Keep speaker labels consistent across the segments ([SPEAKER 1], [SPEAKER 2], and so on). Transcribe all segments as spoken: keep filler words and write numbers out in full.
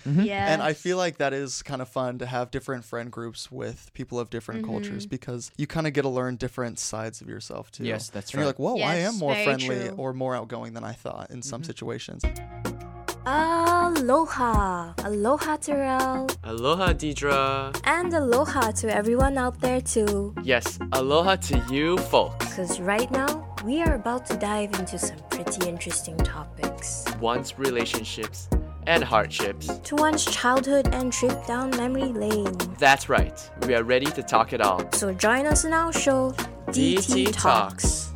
[SPEAKER 1] Yes.
[SPEAKER 2] And I feel like that is kind of fun to have different friend groups with people of different
[SPEAKER 1] Mhm.
[SPEAKER 2] cultures because you kind of get to learn different sides of yourself too.
[SPEAKER 3] Yes, that's
[SPEAKER 2] and you're
[SPEAKER 3] right.
[SPEAKER 2] like, whoa, I
[SPEAKER 1] Yes,
[SPEAKER 2] am more
[SPEAKER 1] very
[SPEAKER 2] friendly
[SPEAKER 1] true.
[SPEAKER 2] or more outgoing than I thought in some
[SPEAKER 3] Mhm.
[SPEAKER 2] situations.
[SPEAKER 4] Aloha! Aloha, Terrell!
[SPEAKER 5] Aloha, Deidre.
[SPEAKER 4] And aloha to everyone out there too.
[SPEAKER 5] Yes, aloha to you folks.
[SPEAKER 4] Because right now, we are about to dive into some pretty interesting topics.
[SPEAKER 5] One's relationships and hardships.
[SPEAKER 4] To one's childhood and trip down memory lane.
[SPEAKER 5] That's right. We are ready to talk it all.
[SPEAKER 4] So join us in our show, D T,
[SPEAKER 5] D T
[SPEAKER 4] Talks.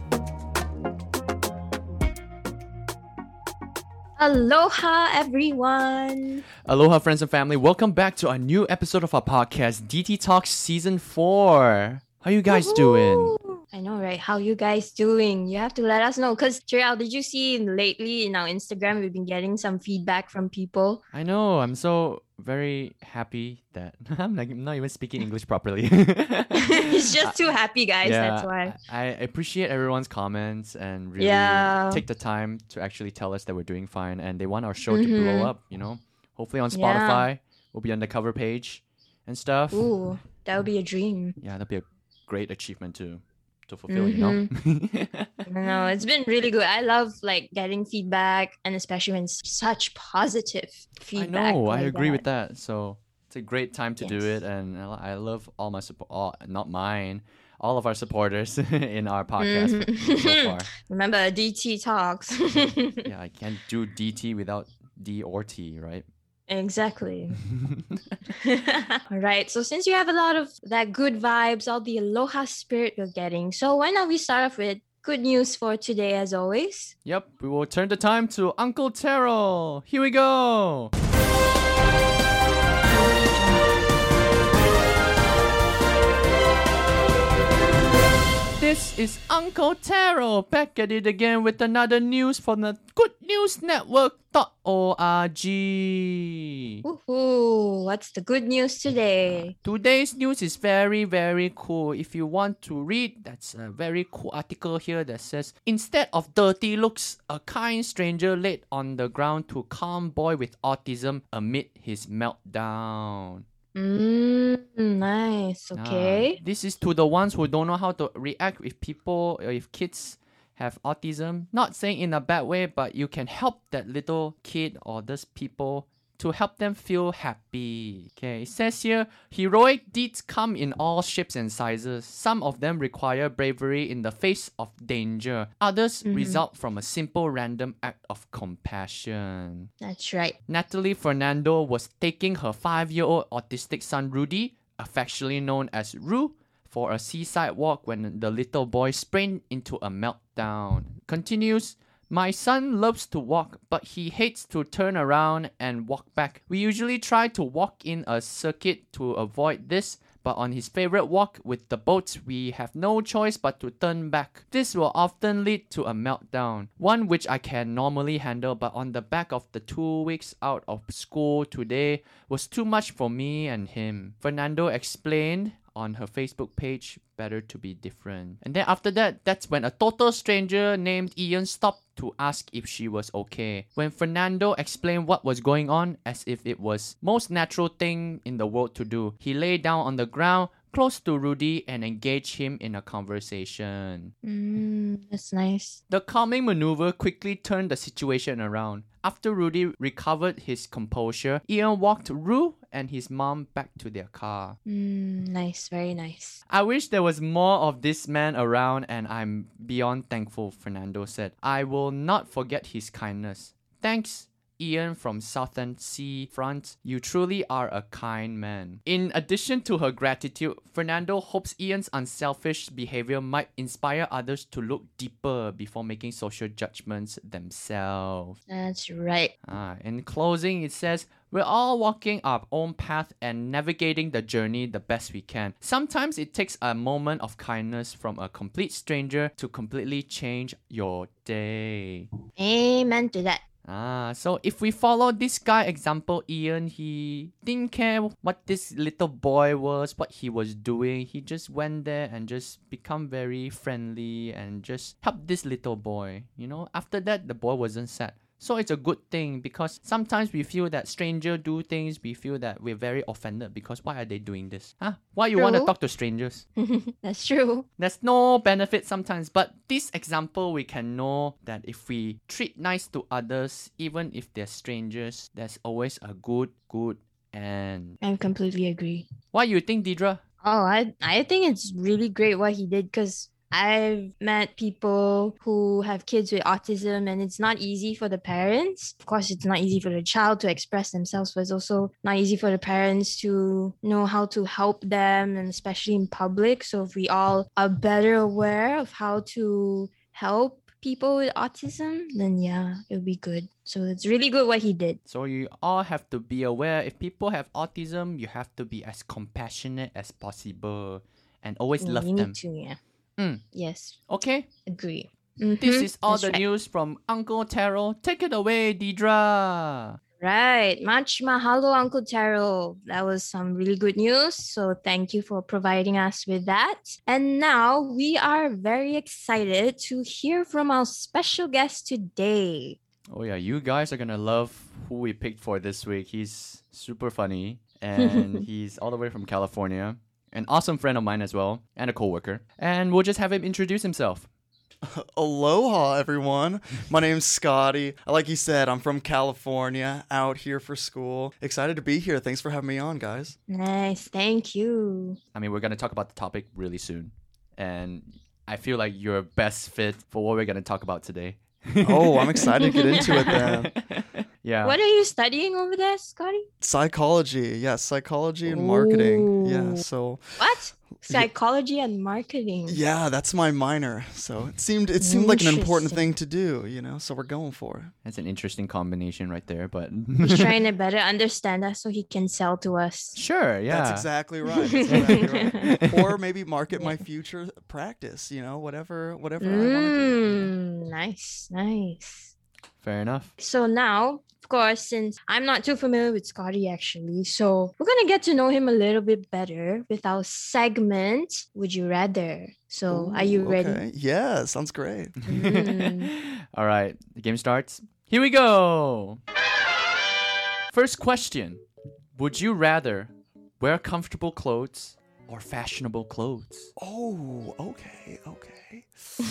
[SPEAKER 1] Aloha, everyone.
[SPEAKER 3] Aloha, friends and family. Welcome back to a new episode of our podcast, D T Talks Season four. How you guys doing?
[SPEAKER 1] Woohoo! I know, right? How you guys doing? You have to let us know. Because, Terrell, did you see lately in our Instagram, we've been getting some feedback from people.
[SPEAKER 3] I know. I'm so very happy that I'm, like, I'm not even speaking English properly.
[SPEAKER 1] He's just too happy, guys. That's why.
[SPEAKER 3] I, I appreciate everyone's comments and really
[SPEAKER 1] Yeah.
[SPEAKER 3] take the time to actually tell us that we're doing fine and they want our show to
[SPEAKER 1] Mhm.
[SPEAKER 3] blow up, you know? Hopefully on
[SPEAKER 1] Yeah.
[SPEAKER 3] Spotify, we'll be on the cover page and stuff.
[SPEAKER 1] Ooh, that would be a dream.
[SPEAKER 3] Yeah, that'd be a great achievement to to fulfill, you know?
[SPEAKER 1] I know, it's been really good. I love like getting feedback and especially when it's such positive
[SPEAKER 3] I
[SPEAKER 1] feedback.
[SPEAKER 3] know, I
[SPEAKER 1] like
[SPEAKER 3] agree
[SPEAKER 1] that.
[SPEAKER 3] with that. So it's a great time to do
[SPEAKER 1] Yes.
[SPEAKER 3] it, and I I love all my support, all, not mine, all of our supporters in our podcast
[SPEAKER 1] Mhm.
[SPEAKER 3] so far.
[SPEAKER 1] Remember, D T Talks.
[SPEAKER 3] Yeah, I can't do D T without D or T, right?
[SPEAKER 1] Exactly. All right. So since you have a lot of that good vibes, all the aloha spirit you're getting, so why not we start off with good news for today as always?
[SPEAKER 3] Yep, we will turn the time to Uncle Terrell. Here we go. This is Uncle Terrell back at it again with another news from the Good News Network dot org.
[SPEAKER 1] Woohoo! What's the good news today?
[SPEAKER 3] Today's news is very, very cool. If you want to read, that's a very cool article here that says, instead of dirty looks, a kind stranger laid on the ground to calm boy with autism amid his meltdown.
[SPEAKER 1] Mm, nice.
[SPEAKER 3] Ah,
[SPEAKER 1] Okay.
[SPEAKER 3] this is to the ones who don't know how to react if people, or if kids have autism. Not saying in a bad way, but you can help that little kid or those people to help them feel happy. Okay, it says here, heroic deeds come in all shapes and sizes. Some of them require bravery in the face of danger. Others
[SPEAKER 1] Mhm.
[SPEAKER 3] result from a simple random act of compassion.
[SPEAKER 1] That's right.
[SPEAKER 3] Natalie Fernando was taking her five-year-old autistic son Rudy, affectionately known as Ru, for a seaside walk when the little boy sprained into a meltdown. Continues, my son loves to walk, but he hates to turn around and walk back. We usually try to walk in a circuit to avoid this, but on his favorite walk with the boats, we have no choice but to turn back. This will often lead to a meltdown, one which I can normally handle, but on the back of the two weeks out of school today was too much for me and him. Fernando explained on her Facebook page, better to be different. And then after that, that's when a total stranger named Ian stopped to ask if she was okay. When Fernando explained what was going on as if it was most natural thing in the world to do, he lay down on the ground close to Rudy and engaged him in a conversation.
[SPEAKER 1] Mm, that's nice.
[SPEAKER 3] The calming maneuver quickly turned the situation around. After Rudy recovered his composure, Ian walked Ru and his mom back to their car.
[SPEAKER 1] Mm, nice. Very nice.
[SPEAKER 3] I wish there was more of this man around and I'm beyond thankful, Fernando said. I will not forget his kindness. Thanks, Ian from Southern Seafront. You truly are a kind man. In addition to her gratitude, Fernando hopes Ian's unselfish behavior might inspire others to look deeper before making social judgments themselves.
[SPEAKER 1] That's right.
[SPEAKER 3] Ah, in closing, it says, we're all walking our own path and navigating the journey the best we can. Sometimes it takes a moment of kindness from a complete stranger to completely change your day.
[SPEAKER 1] Amen to that.
[SPEAKER 3] Ah, so if we follow this guy example, Ian, he didn't care what this little boy was, what he was doing. He just went there and just become very friendly and just help this little boy. You know, after that, the boy wasn't sad. So it's a good thing because sometimes we feel that stranger do things, we feel that we're very offended because why are they doing this? Huh? Why you want to
[SPEAKER 1] True.
[SPEAKER 3] talk to strangers?
[SPEAKER 1] That's true.
[SPEAKER 3] There's no benefit sometimes, but this example we can know that if we treat nice to others, even if they're strangers, there's always a good, good end.
[SPEAKER 1] I completely agree.
[SPEAKER 3] What you think, Deidre?
[SPEAKER 1] Oh, I I think it's really great what he did because I've met people who have kids with autism and it's not easy for the parents. Of course, it's not easy for the child to express themselves, but it's also not easy for the parents to know how to help them, and especially in public. So if we all are better aware of how to help people with autism, then yeah, it'll be good. So it's really good what he did.
[SPEAKER 3] So you all have to be aware if people have autism, you have to be as compassionate as possible and always
[SPEAKER 1] Mm,
[SPEAKER 3] love
[SPEAKER 1] we
[SPEAKER 3] them.
[SPEAKER 1] need to, yeah.
[SPEAKER 3] Mm.
[SPEAKER 1] Yes,
[SPEAKER 3] Okay,
[SPEAKER 1] agree.
[SPEAKER 3] this
[SPEAKER 1] Mhm,
[SPEAKER 3] is all
[SPEAKER 1] that's
[SPEAKER 3] the
[SPEAKER 1] right.
[SPEAKER 3] news from Uncle Terrell. Take it away, Deidre.
[SPEAKER 1] Right. Much mahalo, Uncle Terrell. That was some really good news. So thank you for providing us with that. And now we are very excited to hear from our special guest today.
[SPEAKER 3] Oh yeah, you guys are gonna love who we picked for this week. He's super funny and he's all the way from California. An awesome friend of mine as well, and a coworker. And we'll just have him introduce himself.
[SPEAKER 2] Aloha, everyone. My name's Scotty. Like you said, I'm from California, out here for school. Excited to be here. Thanks for having me on, guys.
[SPEAKER 1] Nice. Thank you.
[SPEAKER 3] I mean, we're gonna talk about the topic really soon. And I feel like you're best fit for what we're gonna talk about today.
[SPEAKER 2] Oh, I'm excited to get into it then.
[SPEAKER 3] Yeah.
[SPEAKER 1] What are you studying over there, Scotty?
[SPEAKER 2] Psychology. Yes, psychology and marketing. Yeah,
[SPEAKER 1] Ooh.
[SPEAKER 2] so
[SPEAKER 1] What? Psychology and marketing.
[SPEAKER 2] yeah, that's my minor. So it seemed it seemed like an important
[SPEAKER 1] Interesting.
[SPEAKER 2] thing to do, you know, so we're going for it.
[SPEAKER 3] That's an interesting combination right there, but
[SPEAKER 1] He's trying to better understand us so he can sell to us.
[SPEAKER 3] sure, yeah.
[SPEAKER 2] That's exactly right. That's exactly right. Or maybe market my future practice, you know, whatever whatever I want to do.
[SPEAKER 1] Mm, nice, nice.
[SPEAKER 3] Fair enough.
[SPEAKER 1] So now, of course, since I'm not too familiar with Scotty actually, so we're gonna get to know him a little bit better with our segment, Would You Rather? So are you
[SPEAKER 2] Ooh,
[SPEAKER 1] ready?
[SPEAKER 2] Okay. Yeah, sounds great.
[SPEAKER 1] Mm.
[SPEAKER 3] All right, the game starts. Here we go. First question. Would you rather wear comfortable clothes or fashionable clothes?
[SPEAKER 2] Oh, okay, okay.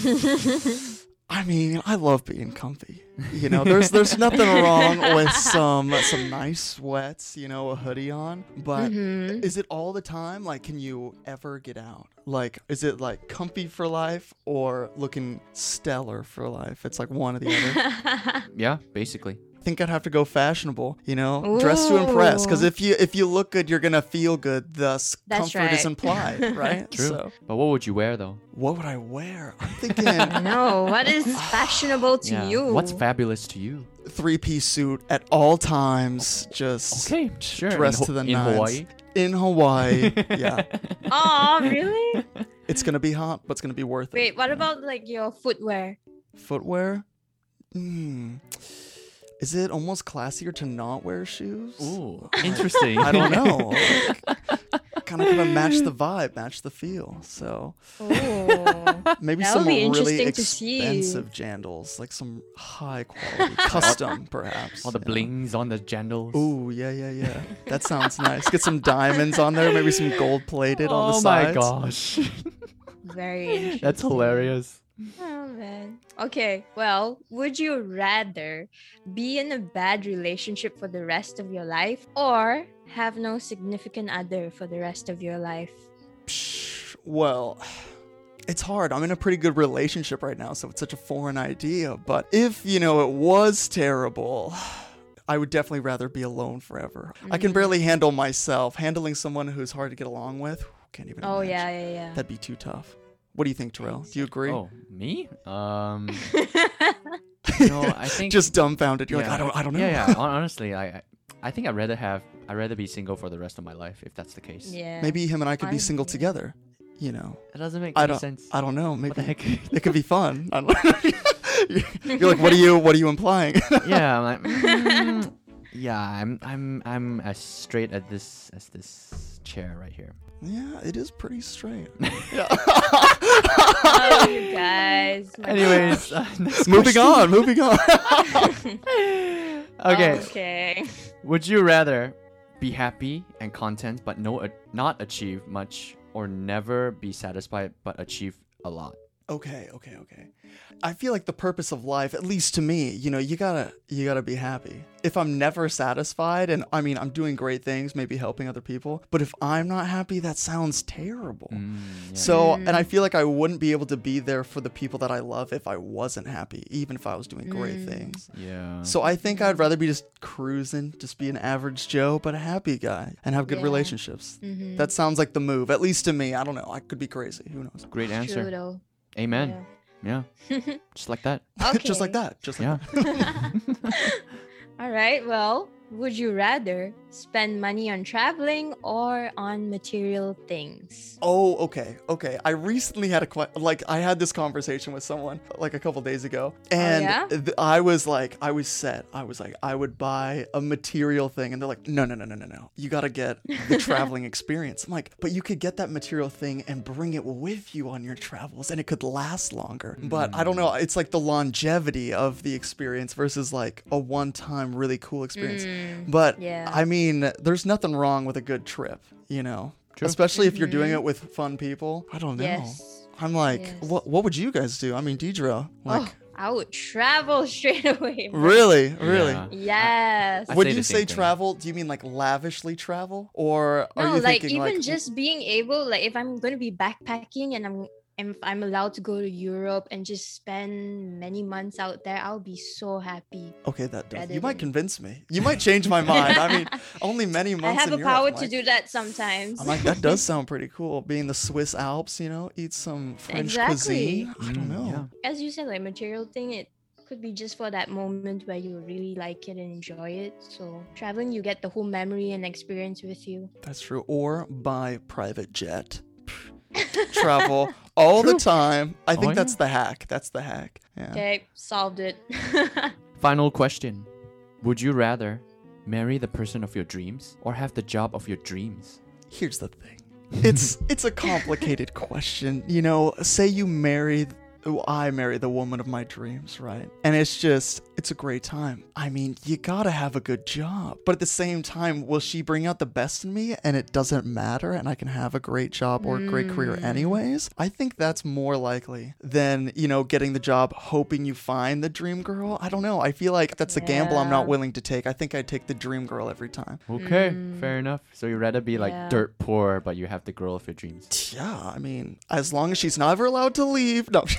[SPEAKER 2] I mean, I love being comfy. You know, there's there's nothing wrong with some some nice sweats, you know, a hoodie on. But
[SPEAKER 1] Mhm.
[SPEAKER 2] is it all the time? Like, can you ever get out? Like, is it like comfy for life or looking stellar for life? It's like one or the other.
[SPEAKER 3] Yeah, basically.
[SPEAKER 2] I think I'd have to go fashionable, you know, dress to impress. Because
[SPEAKER 1] Ooh.
[SPEAKER 2] if you if you look good, you're gonna feel good. Thus,
[SPEAKER 1] That's
[SPEAKER 2] comfort is
[SPEAKER 1] right.
[SPEAKER 2] implied, right?
[SPEAKER 3] True.
[SPEAKER 2] So,
[SPEAKER 3] But what would you wear though?
[SPEAKER 2] what would I wear? I'm thinking
[SPEAKER 1] No, what is fashionable to
[SPEAKER 3] Yeah.
[SPEAKER 1] you?
[SPEAKER 3] What's fabulous to you?
[SPEAKER 2] three-piece suit at all times. Just
[SPEAKER 3] Okay, sure.
[SPEAKER 2] dressed
[SPEAKER 3] in,
[SPEAKER 2] to the
[SPEAKER 3] in
[SPEAKER 2] nines.
[SPEAKER 3] Hawaii.
[SPEAKER 2] In Hawaii, yeah.
[SPEAKER 1] Oh, really?
[SPEAKER 2] It's gonna be hot, but it's gonna be worth it.
[SPEAKER 1] Wait, what about like your footwear?
[SPEAKER 2] Footwear? Hmm. Is it almost classier to not wear shoes?
[SPEAKER 3] Ooh, interesting.
[SPEAKER 2] I don't know. Kind of gonna match the vibe, match the feel. So
[SPEAKER 1] Oh,
[SPEAKER 2] maybe
[SPEAKER 1] That
[SPEAKER 2] some
[SPEAKER 1] would be
[SPEAKER 2] really
[SPEAKER 1] interesting to see.
[SPEAKER 2] expensive jandals, like some high quality, custom perhaps.
[SPEAKER 3] All the
[SPEAKER 2] you know.
[SPEAKER 3] blings on the jandals.
[SPEAKER 2] Ooh, yeah, yeah, yeah. That sounds nice. Get some diamonds on there, maybe some gold plated on the
[SPEAKER 3] Oh my
[SPEAKER 2] sides.
[SPEAKER 3] gosh.
[SPEAKER 1] very interesting.
[SPEAKER 3] That's hilarious.
[SPEAKER 1] Oh man. Okay, well, would you rather be in a bad relationship for the rest of your life or have no significant other for the rest of your life?
[SPEAKER 2] Psh, well, it's hard. I'm in a pretty good relationship right now, so it's such a foreign idea. But if, you know, it was terrible, I would definitely rather be alone forever. I can barely handle myself. Handling someone who's hard to get along with, can't even
[SPEAKER 1] Oh
[SPEAKER 2] imagine.
[SPEAKER 1] yeah, yeah, yeah.
[SPEAKER 2] That'd be too tough. What do you think, Terrell? Do you agree?
[SPEAKER 3] Oh, me? Um, no, I think
[SPEAKER 2] Just dumbfounded. You're
[SPEAKER 3] yeah.
[SPEAKER 2] like, I don't, I don't know.
[SPEAKER 3] Yeah, yeah. hon- Honestly, I, I- I think I'd rather have, I'd rather be single for the rest of my life if that's the case.
[SPEAKER 1] Yeah.
[SPEAKER 2] Maybe him and I could be single
[SPEAKER 1] Honestly.
[SPEAKER 2] together. You know,
[SPEAKER 3] It doesn't make
[SPEAKER 2] I
[SPEAKER 3] any
[SPEAKER 2] don't,
[SPEAKER 3] sense.
[SPEAKER 2] I don't know.
[SPEAKER 3] What the
[SPEAKER 2] Maybe
[SPEAKER 3] heck?
[SPEAKER 2] it could be fun. I don't know. You're like, what are you, what are you implying?
[SPEAKER 3] Yeah, I'm like, mm, yeah, I'm, I'm, I'm as straight at this as this chair right here.
[SPEAKER 2] Yeah, it is pretty straight.
[SPEAKER 1] Oh, you guys. my
[SPEAKER 3] Anyways, uh, next
[SPEAKER 2] moving
[SPEAKER 3] question.
[SPEAKER 2] on, moving on.
[SPEAKER 3] Okay.
[SPEAKER 1] Okay.
[SPEAKER 3] Would you rather be happy and content but no, uh, not achieve much, or never be satisfied but achieve a lot?
[SPEAKER 2] Okay, okay, okay. I feel like the purpose of life, at least to me, you know, you gotta you gotta be happy. If I'm never satisfied, and I mean I'm doing great things, maybe helping other people, but if I'm not happy, that sounds terrible.
[SPEAKER 3] Mm, yeah.
[SPEAKER 2] So, and I feel like I wouldn't be able to be there for the people that I love if I wasn't happy, even if I was doing great things.
[SPEAKER 3] yeah.
[SPEAKER 2] So I think I'd rather be just cruising, just be an average Joe, but a happy guy, and have good
[SPEAKER 1] Yeah.
[SPEAKER 2] relationships. That sounds like the move, at least to me. I don't know. I could be crazy. Who knows?
[SPEAKER 3] Great answer.
[SPEAKER 1] True though.
[SPEAKER 3] Amen. Yeah. Just like that.
[SPEAKER 1] Okay.
[SPEAKER 2] Just like that. Just like
[SPEAKER 3] Yeah.
[SPEAKER 2] that.
[SPEAKER 1] All right. Well, would you rather spend money on traveling or on material things?
[SPEAKER 2] Oh, okay, okay. I recently had a que- like I had this conversation with someone like a couple days ago, and
[SPEAKER 1] yeah?
[SPEAKER 2] th- I was like, I was set. I was like, I would buy a material thing, and they're like, no, no, no, no, no, no. You got to get the traveling experience. I'm like, but you could get that material thing and bring it with you on your travels, and it could last longer. But I don't know. It's like the longevity of the experience versus like a one-time really cool experience. But
[SPEAKER 1] yeah.
[SPEAKER 2] I mean, there's nothing wrong with a good trip, you know.
[SPEAKER 3] True.
[SPEAKER 2] Especially if you're doing it with fun people. I don't know.
[SPEAKER 1] Yes.
[SPEAKER 2] I'm like,
[SPEAKER 1] Yes.
[SPEAKER 2] what what would you guys do? I mean, Deidre, like,
[SPEAKER 1] Oh, I would travel straight away. bro.
[SPEAKER 2] really, really?
[SPEAKER 3] Yeah.
[SPEAKER 1] Yes.
[SPEAKER 3] I
[SPEAKER 2] When
[SPEAKER 3] say
[SPEAKER 2] you
[SPEAKER 3] the
[SPEAKER 2] say
[SPEAKER 3] same thing.
[SPEAKER 2] travel, do you mean like lavishly travel, or are
[SPEAKER 1] No,
[SPEAKER 2] you
[SPEAKER 1] like
[SPEAKER 2] thinking
[SPEAKER 1] even
[SPEAKER 2] like
[SPEAKER 1] just being able, like if I'm going to be backpacking and I'm if I'm allowed to go to Europe and just spend many months out there, I'll be so happy.
[SPEAKER 2] okay, that does.
[SPEAKER 1] rather
[SPEAKER 2] You might
[SPEAKER 1] than-
[SPEAKER 2] convince me. You might change my mind. I mean, only many
[SPEAKER 1] I
[SPEAKER 2] months.
[SPEAKER 1] have
[SPEAKER 2] in
[SPEAKER 1] a
[SPEAKER 2] Europe,
[SPEAKER 1] power
[SPEAKER 2] I'm
[SPEAKER 1] to
[SPEAKER 2] like-
[SPEAKER 1] do that sometimes.
[SPEAKER 2] I'm like, that does sound pretty cool. Be in the Swiss Alps, you know, eat some French
[SPEAKER 1] Exactly.
[SPEAKER 2] cuisine. I don't
[SPEAKER 3] Mm,
[SPEAKER 2] know.
[SPEAKER 3] yeah.
[SPEAKER 1] As you said, like material thing, it could be just for that moment where you really like it and enjoy it. So traveling, you get the whole memory and experience with you.
[SPEAKER 2] That's true. Or buy private jet. Travel all the time. I think
[SPEAKER 3] Oh,
[SPEAKER 2] that's
[SPEAKER 3] yeah.
[SPEAKER 2] the hack. That's the hack. Yeah.
[SPEAKER 1] Okay, solved it.
[SPEAKER 3] Final question. Would you rather marry the person of your dreams or have the job of your dreams?
[SPEAKER 2] Here's the thing. It's it's a complicated question. You know, say you marry I marry the woman of my dreams, right? And it's just, it's a great time. I mean, you gotta have a good job. But at the same time, will she bring out the best in me and it doesn't matter and I can have a great job or a great career anyways? I think that's more likely than, you know, getting the job hoping you find the dream girl. I don't know. I feel like that's a gamble I'm not
[SPEAKER 1] Yeah.
[SPEAKER 2] willing to take. I think I'd take the dream girl every time.
[SPEAKER 3] Okay, fair enough. So you'd rather be like
[SPEAKER 1] Yeah.
[SPEAKER 3] dirt poor, but you have the girl of your dreams.
[SPEAKER 2] Yeah, I mean, as long as she's never allowed to leave. No.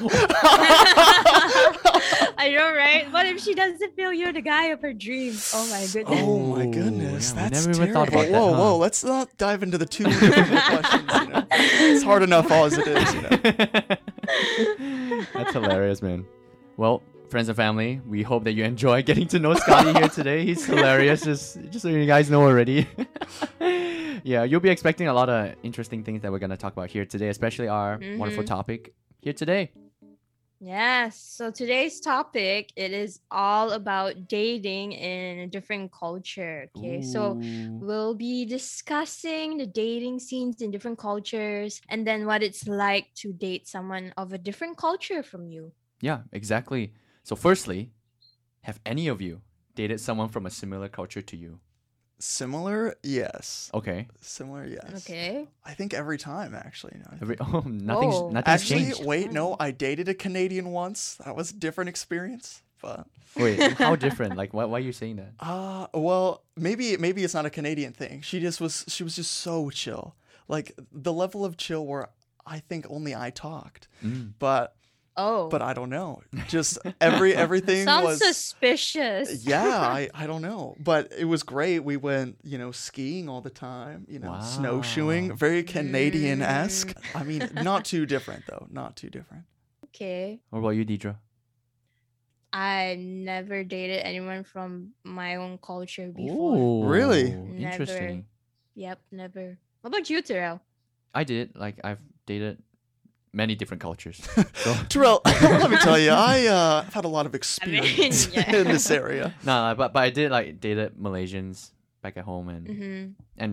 [SPEAKER 1] I know, right? What if she doesn't feel you're the guy of her dreams? Oh my goodness.
[SPEAKER 2] Oh my
[SPEAKER 3] Oh,
[SPEAKER 2] goodness,
[SPEAKER 3] yeah, we
[SPEAKER 2] that's
[SPEAKER 3] never even thought
[SPEAKER 2] terrible.
[SPEAKER 3] about that,
[SPEAKER 2] whoa,
[SPEAKER 3] huh?
[SPEAKER 2] whoa, let's not dive into the two different questions. You know? It's hard enough as it is. You know?
[SPEAKER 3] That's hilarious, man. Well, friends and family, we hope that you enjoy getting to know Scotty here today. He's hilarious, just just so you guys know already. Yeah, you'll be expecting a lot of interesting things that we're gonna talk about here today, especially our wonderful
[SPEAKER 1] Mhm.
[SPEAKER 3] topic here today.
[SPEAKER 1] Yes. So today's topic, it is all about dating in a different culture. Okay. So
[SPEAKER 3] Ooh.
[SPEAKER 1] we'll be discussing the dating scenes in different cultures and then what it's like to date someone of a different culture from you.
[SPEAKER 3] Yeah, exactly. So firstly, have any of you dated someone from a similar culture to you?
[SPEAKER 2] Similar, yes.
[SPEAKER 3] Okay.
[SPEAKER 2] Similar, yes.
[SPEAKER 1] Okay.
[SPEAKER 2] I think every time, actually. No, I
[SPEAKER 3] Every,
[SPEAKER 2] think-
[SPEAKER 3] oh, nothing's
[SPEAKER 1] Whoa.
[SPEAKER 3] nothing's
[SPEAKER 2] Actually,
[SPEAKER 3] changed.
[SPEAKER 2] wait, no. I dated a Canadian once. That was a different experience. But
[SPEAKER 3] Wait, how different? Like, why, why are you saying that?
[SPEAKER 2] uh well, maybe maybe it's not a Canadian thing. She just was. She was just so chill. Like the level of chill where I think only I talked.
[SPEAKER 3] Mm.
[SPEAKER 2] But
[SPEAKER 1] Oh.
[SPEAKER 2] but I don't know. Just every everything
[SPEAKER 1] Sounds
[SPEAKER 2] was.
[SPEAKER 1] suspicious.
[SPEAKER 2] Yeah, I, I don't know. But it was great. We went, you know, skiing all the time, you know,
[SPEAKER 3] Wow.
[SPEAKER 2] snowshoeing, very Canadian esque.
[SPEAKER 1] Mm.
[SPEAKER 2] I mean, not too different, though. Not too different.
[SPEAKER 1] Okay.
[SPEAKER 3] What about you, Deidre?
[SPEAKER 1] I never dated anyone from my own culture before.
[SPEAKER 3] Ooh,
[SPEAKER 2] Really?
[SPEAKER 3] Interesting.
[SPEAKER 1] Yep, never. What about you, Terrell?
[SPEAKER 3] I did. Like, I've dated many different cultures. So,
[SPEAKER 2] Terrell, let me tell you, I, uh, I've had a lot of
[SPEAKER 1] mean,
[SPEAKER 2] experience
[SPEAKER 1] yeah.
[SPEAKER 2] in this area.
[SPEAKER 3] no, but but I did like dated Malaysians back at home and
[SPEAKER 1] Mm-hmm.
[SPEAKER 3] and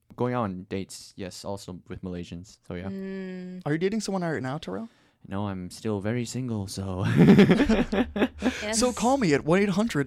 [SPEAKER 3] Going out on dates, yes, also with Malaysians. So yeah.
[SPEAKER 1] Mm.
[SPEAKER 2] Are you dating someone right now, Terrell?
[SPEAKER 3] No, I'm still very single, so.
[SPEAKER 1] Yes.
[SPEAKER 2] So call me at one eight hundred.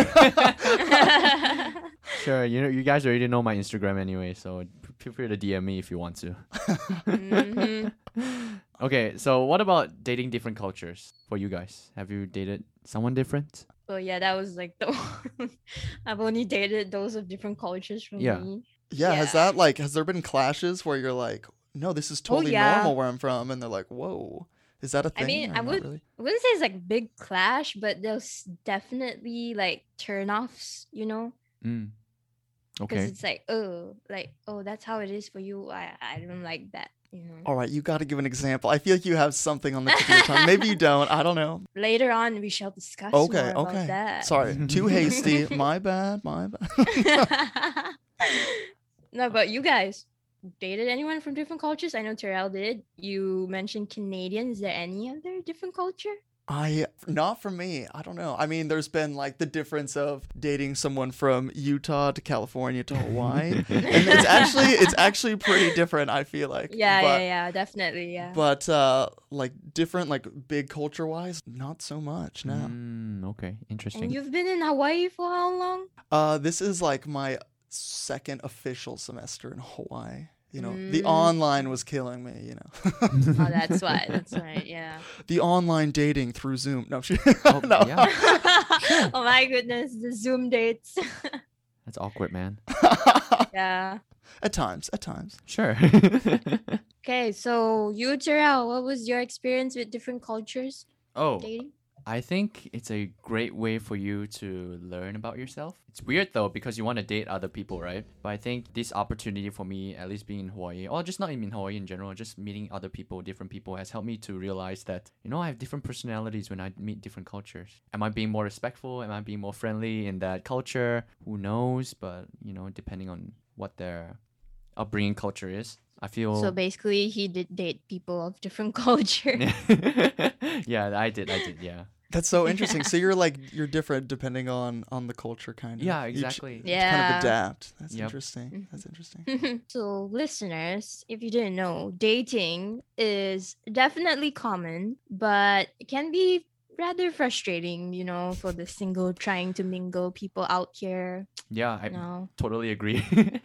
[SPEAKER 3] Sure, you know, you guys already know my Instagram anyway, so feel free to D M me if you want to.
[SPEAKER 1] Mhm.
[SPEAKER 3] Okay, so what about dating different cultures for you guys? Have you dated someone different?
[SPEAKER 1] So yeah, that was like the I've only dated those of different cultures from
[SPEAKER 3] Yeah.
[SPEAKER 1] me.
[SPEAKER 2] Yeah, has
[SPEAKER 1] Yeah.
[SPEAKER 2] that like has there been clashes where you're like, no, this is totally
[SPEAKER 1] yeah.
[SPEAKER 2] normal where I'm from, and they're like, whoa, is that a
[SPEAKER 1] I
[SPEAKER 2] thing?
[SPEAKER 1] mean,
[SPEAKER 2] or
[SPEAKER 1] I
[SPEAKER 2] not
[SPEAKER 1] would
[SPEAKER 2] really?
[SPEAKER 1] I wouldn't say it's like big clash, but there's definitely like turn-offs, you know?
[SPEAKER 3] Mm.
[SPEAKER 1] Because
[SPEAKER 3] Okay.
[SPEAKER 1] it's like, oh, like, oh, that's how it is for you. I I don't like that, you know.
[SPEAKER 2] All right, you got to give an example. I feel like you have something on the tip of your tongue. Maybe you don't. I don't know.
[SPEAKER 1] Later on, we shall discuss
[SPEAKER 2] Okay,
[SPEAKER 1] more
[SPEAKER 2] okay.
[SPEAKER 1] about that.
[SPEAKER 2] Sorry, too hasty. My bad. My bad.
[SPEAKER 1] No, but you guys dated anyone from different cultures? I know Terrell did. You mentioned Canadian. Is there any other different culture?
[SPEAKER 2] I not for me. I don't know. I mean, there's been like the difference of dating someone from Utah to California to Hawaii, and it's actually it's actually pretty different. I feel like.
[SPEAKER 1] Yeah,
[SPEAKER 2] but,
[SPEAKER 1] yeah, yeah, definitely, yeah.
[SPEAKER 2] But uh, like different, like big culture wise, not so much. No.
[SPEAKER 3] Mm, okay, interesting.
[SPEAKER 1] And you've been in Hawaii for how long?
[SPEAKER 2] Uh, this is like my second official semester in Hawaii. You know, the
[SPEAKER 1] Mm.
[SPEAKER 2] online was killing me. You know,
[SPEAKER 1] Oh, that's why. That's right. Yeah.
[SPEAKER 2] the online dating through Zoom. No,
[SPEAKER 3] Oh,
[SPEAKER 2] no.
[SPEAKER 3] yeah.
[SPEAKER 1] Oh my goodness, the Zoom dates.
[SPEAKER 3] That's awkward, man.
[SPEAKER 1] Yeah.
[SPEAKER 2] At times, at times.
[SPEAKER 3] Sure.
[SPEAKER 1] Okay, so you, Terrell, what was your experience with different cultures
[SPEAKER 3] Oh,
[SPEAKER 1] dating?
[SPEAKER 3] I think it's a great way for you to learn about yourself. It's weird though because you want to date other people, right? But I think this opportunity for me, at least being in Hawaii, or just not even in Hawaii in general, just meeting other people, different people, has helped me to realize that, you know, I have different personalities when I meet different cultures. Am I being more respectful? Am I being more friendly in that culture? Who knows? But, you know, depending on what their upbringing culture is, I feel...
[SPEAKER 1] So basically, he did date people of different culture.
[SPEAKER 3] Yeah, I did. I did. Yeah.
[SPEAKER 2] That's so interesting. So you're like you're different depending on on the culture, kind of.
[SPEAKER 3] Yeah,
[SPEAKER 2] You ch-
[SPEAKER 3] exactly.
[SPEAKER 2] you kind
[SPEAKER 1] Yeah.
[SPEAKER 2] of adapt. That's
[SPEAKER 3] Yep.
[SPEAKER 2] interesting. That's interesting.
[SPEAKER 1] So, listeners, if you didn't know, dating is definitely common, but it can be rather frustrating, you know, for the single trying to mingle people out here.
[SPEAKER 3] Yeah, I
[SPEAKER 1] No.
[SPEAKER 3] totally agree.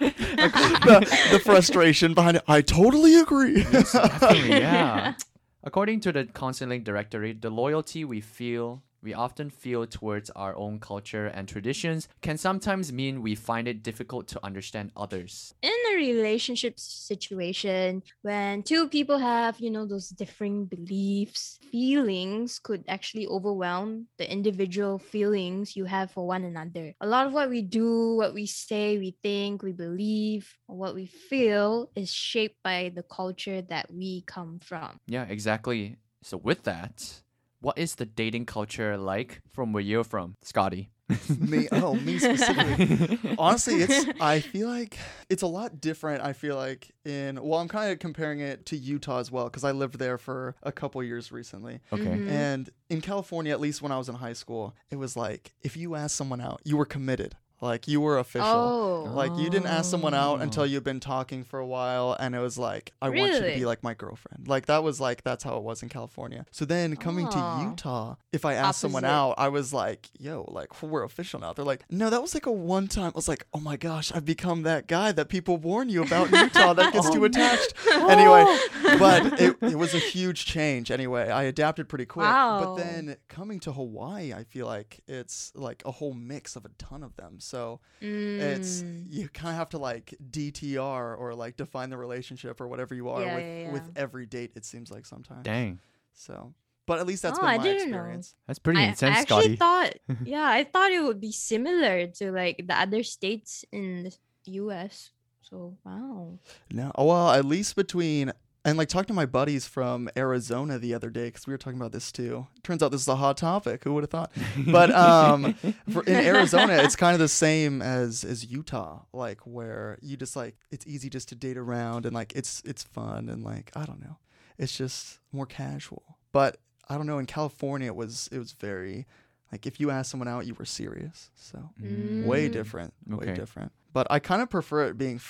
[SPEAKER 2] the, the frustration behind it. I totally agree.
[SPEAKER 3] Definitely, yeah. According to the Counseling Directorate, the loyalty we feel, we often feel towards our own culture and traditions can sometimes mean we find it difficult to understand others.
[SPEAKER 1] In a relationship situation, when two people have, you know, those differing beliefs, feelings could actually overwhelm the individual feelings you have for one another. A lot of what we do, what we say, we think, we believe, or what we feel is shaped by the culture that we come from.
[SPEAKER 3] Yeah, exactly. So with that, what is the dating culture like from where you're from, Scotty?
[SPEAKER 2] me, oh, me specifically. Honestly, it's. I feel like it's a lot different. I feel like in. Well, I'm kind of comparing it to Utah as well because I lived there for a couple years recently.
[SPEAKER 3] Okay.
[SPEAKER 1] Mhm.
[SPEAKER 2] And in California, at least when I was in high school, it was like if you asked someone out, you were committed. Like you were official.
[SPEAKER 1] Oh.
[SPEAKER 2] Like you didn't ask someone out
[SPEAKER 3] Oh.
[SPEAKER 2] until you've been talking for a while, and it was like, I want you to be
[SPEAKER 1] Really?
[SPEAKER 2] like my girlfriend. Like that was like that's how it was in California. So then coming
[SPEAKER 1] Oh.
[SPEAKER 2] to Utah, if I asked someone
[SPEAKER 1] Opposite.
[SPEAKER 2] out, I was like, yo, like we're official now. They're like, no, that was like a one time. I was like, oh my gosh, I've become that guy that people warn you about in Utah that gets too attached. Anyway, but it, it was a huge change. Anyway, I adapted pretty quick.
[SPEAKER 1] Wow.
[SPEAKER 2] But then coming to Hawaii, I feel like it's like a whole mix of a ton of them. So it's
[SPEAKER 1] Mm.
[SPEAKER 2] you kind of have to like D T R or like define the relationship or whatever you are
[SPEAKER 1] Yeah,
[SPEAKER 2] with
[SPEAKER 1] yeah,
[SPEAKER 2] with
[SPEAKER 1] yeah.
[SPEAKER 2] every date. It seems like sometimes.
[SPEAKER 3] Dang.
[SPEAKER 2] So, but at least that's
[SPEAKER 1] Oh,
[SPEAKER 2] been
[SPEAKER 1] I
[SPEAKER 2] my
[SPEAKER 1] didn't know.
[SPEAKER 2] experience.
[SPEAKER 3] That's pretty
[SPEAKER 1] I, I
[SPEAKER 3] intense,
[SPEAKER 1] actually
[SPEAKER 3] Scotty.
[SPEAKER 1] thought, yeah, I thought it would be similar to like the other states in the U S. So wow.
[SPEAKER 2] No, well, at least between and like talking to my buddies from Arizona the other day because we were talking about this too. Turns out this is a hot topic. Who would have thought? But um, for, in Arizona, it's kind of the same as as Utah, like where you just like it's easy just to date around and like it's it's fun and like I don't know, it's just more casual. But I don't know. In California, it was it was very like if you asked someone out, you were serious. So way
[SPEAKER 1] Mm.
[SPEAKER 2] different, way
[SPEAKER 3] Okay.
[SPEAKER 2] different. But I kind of prefer it being fun.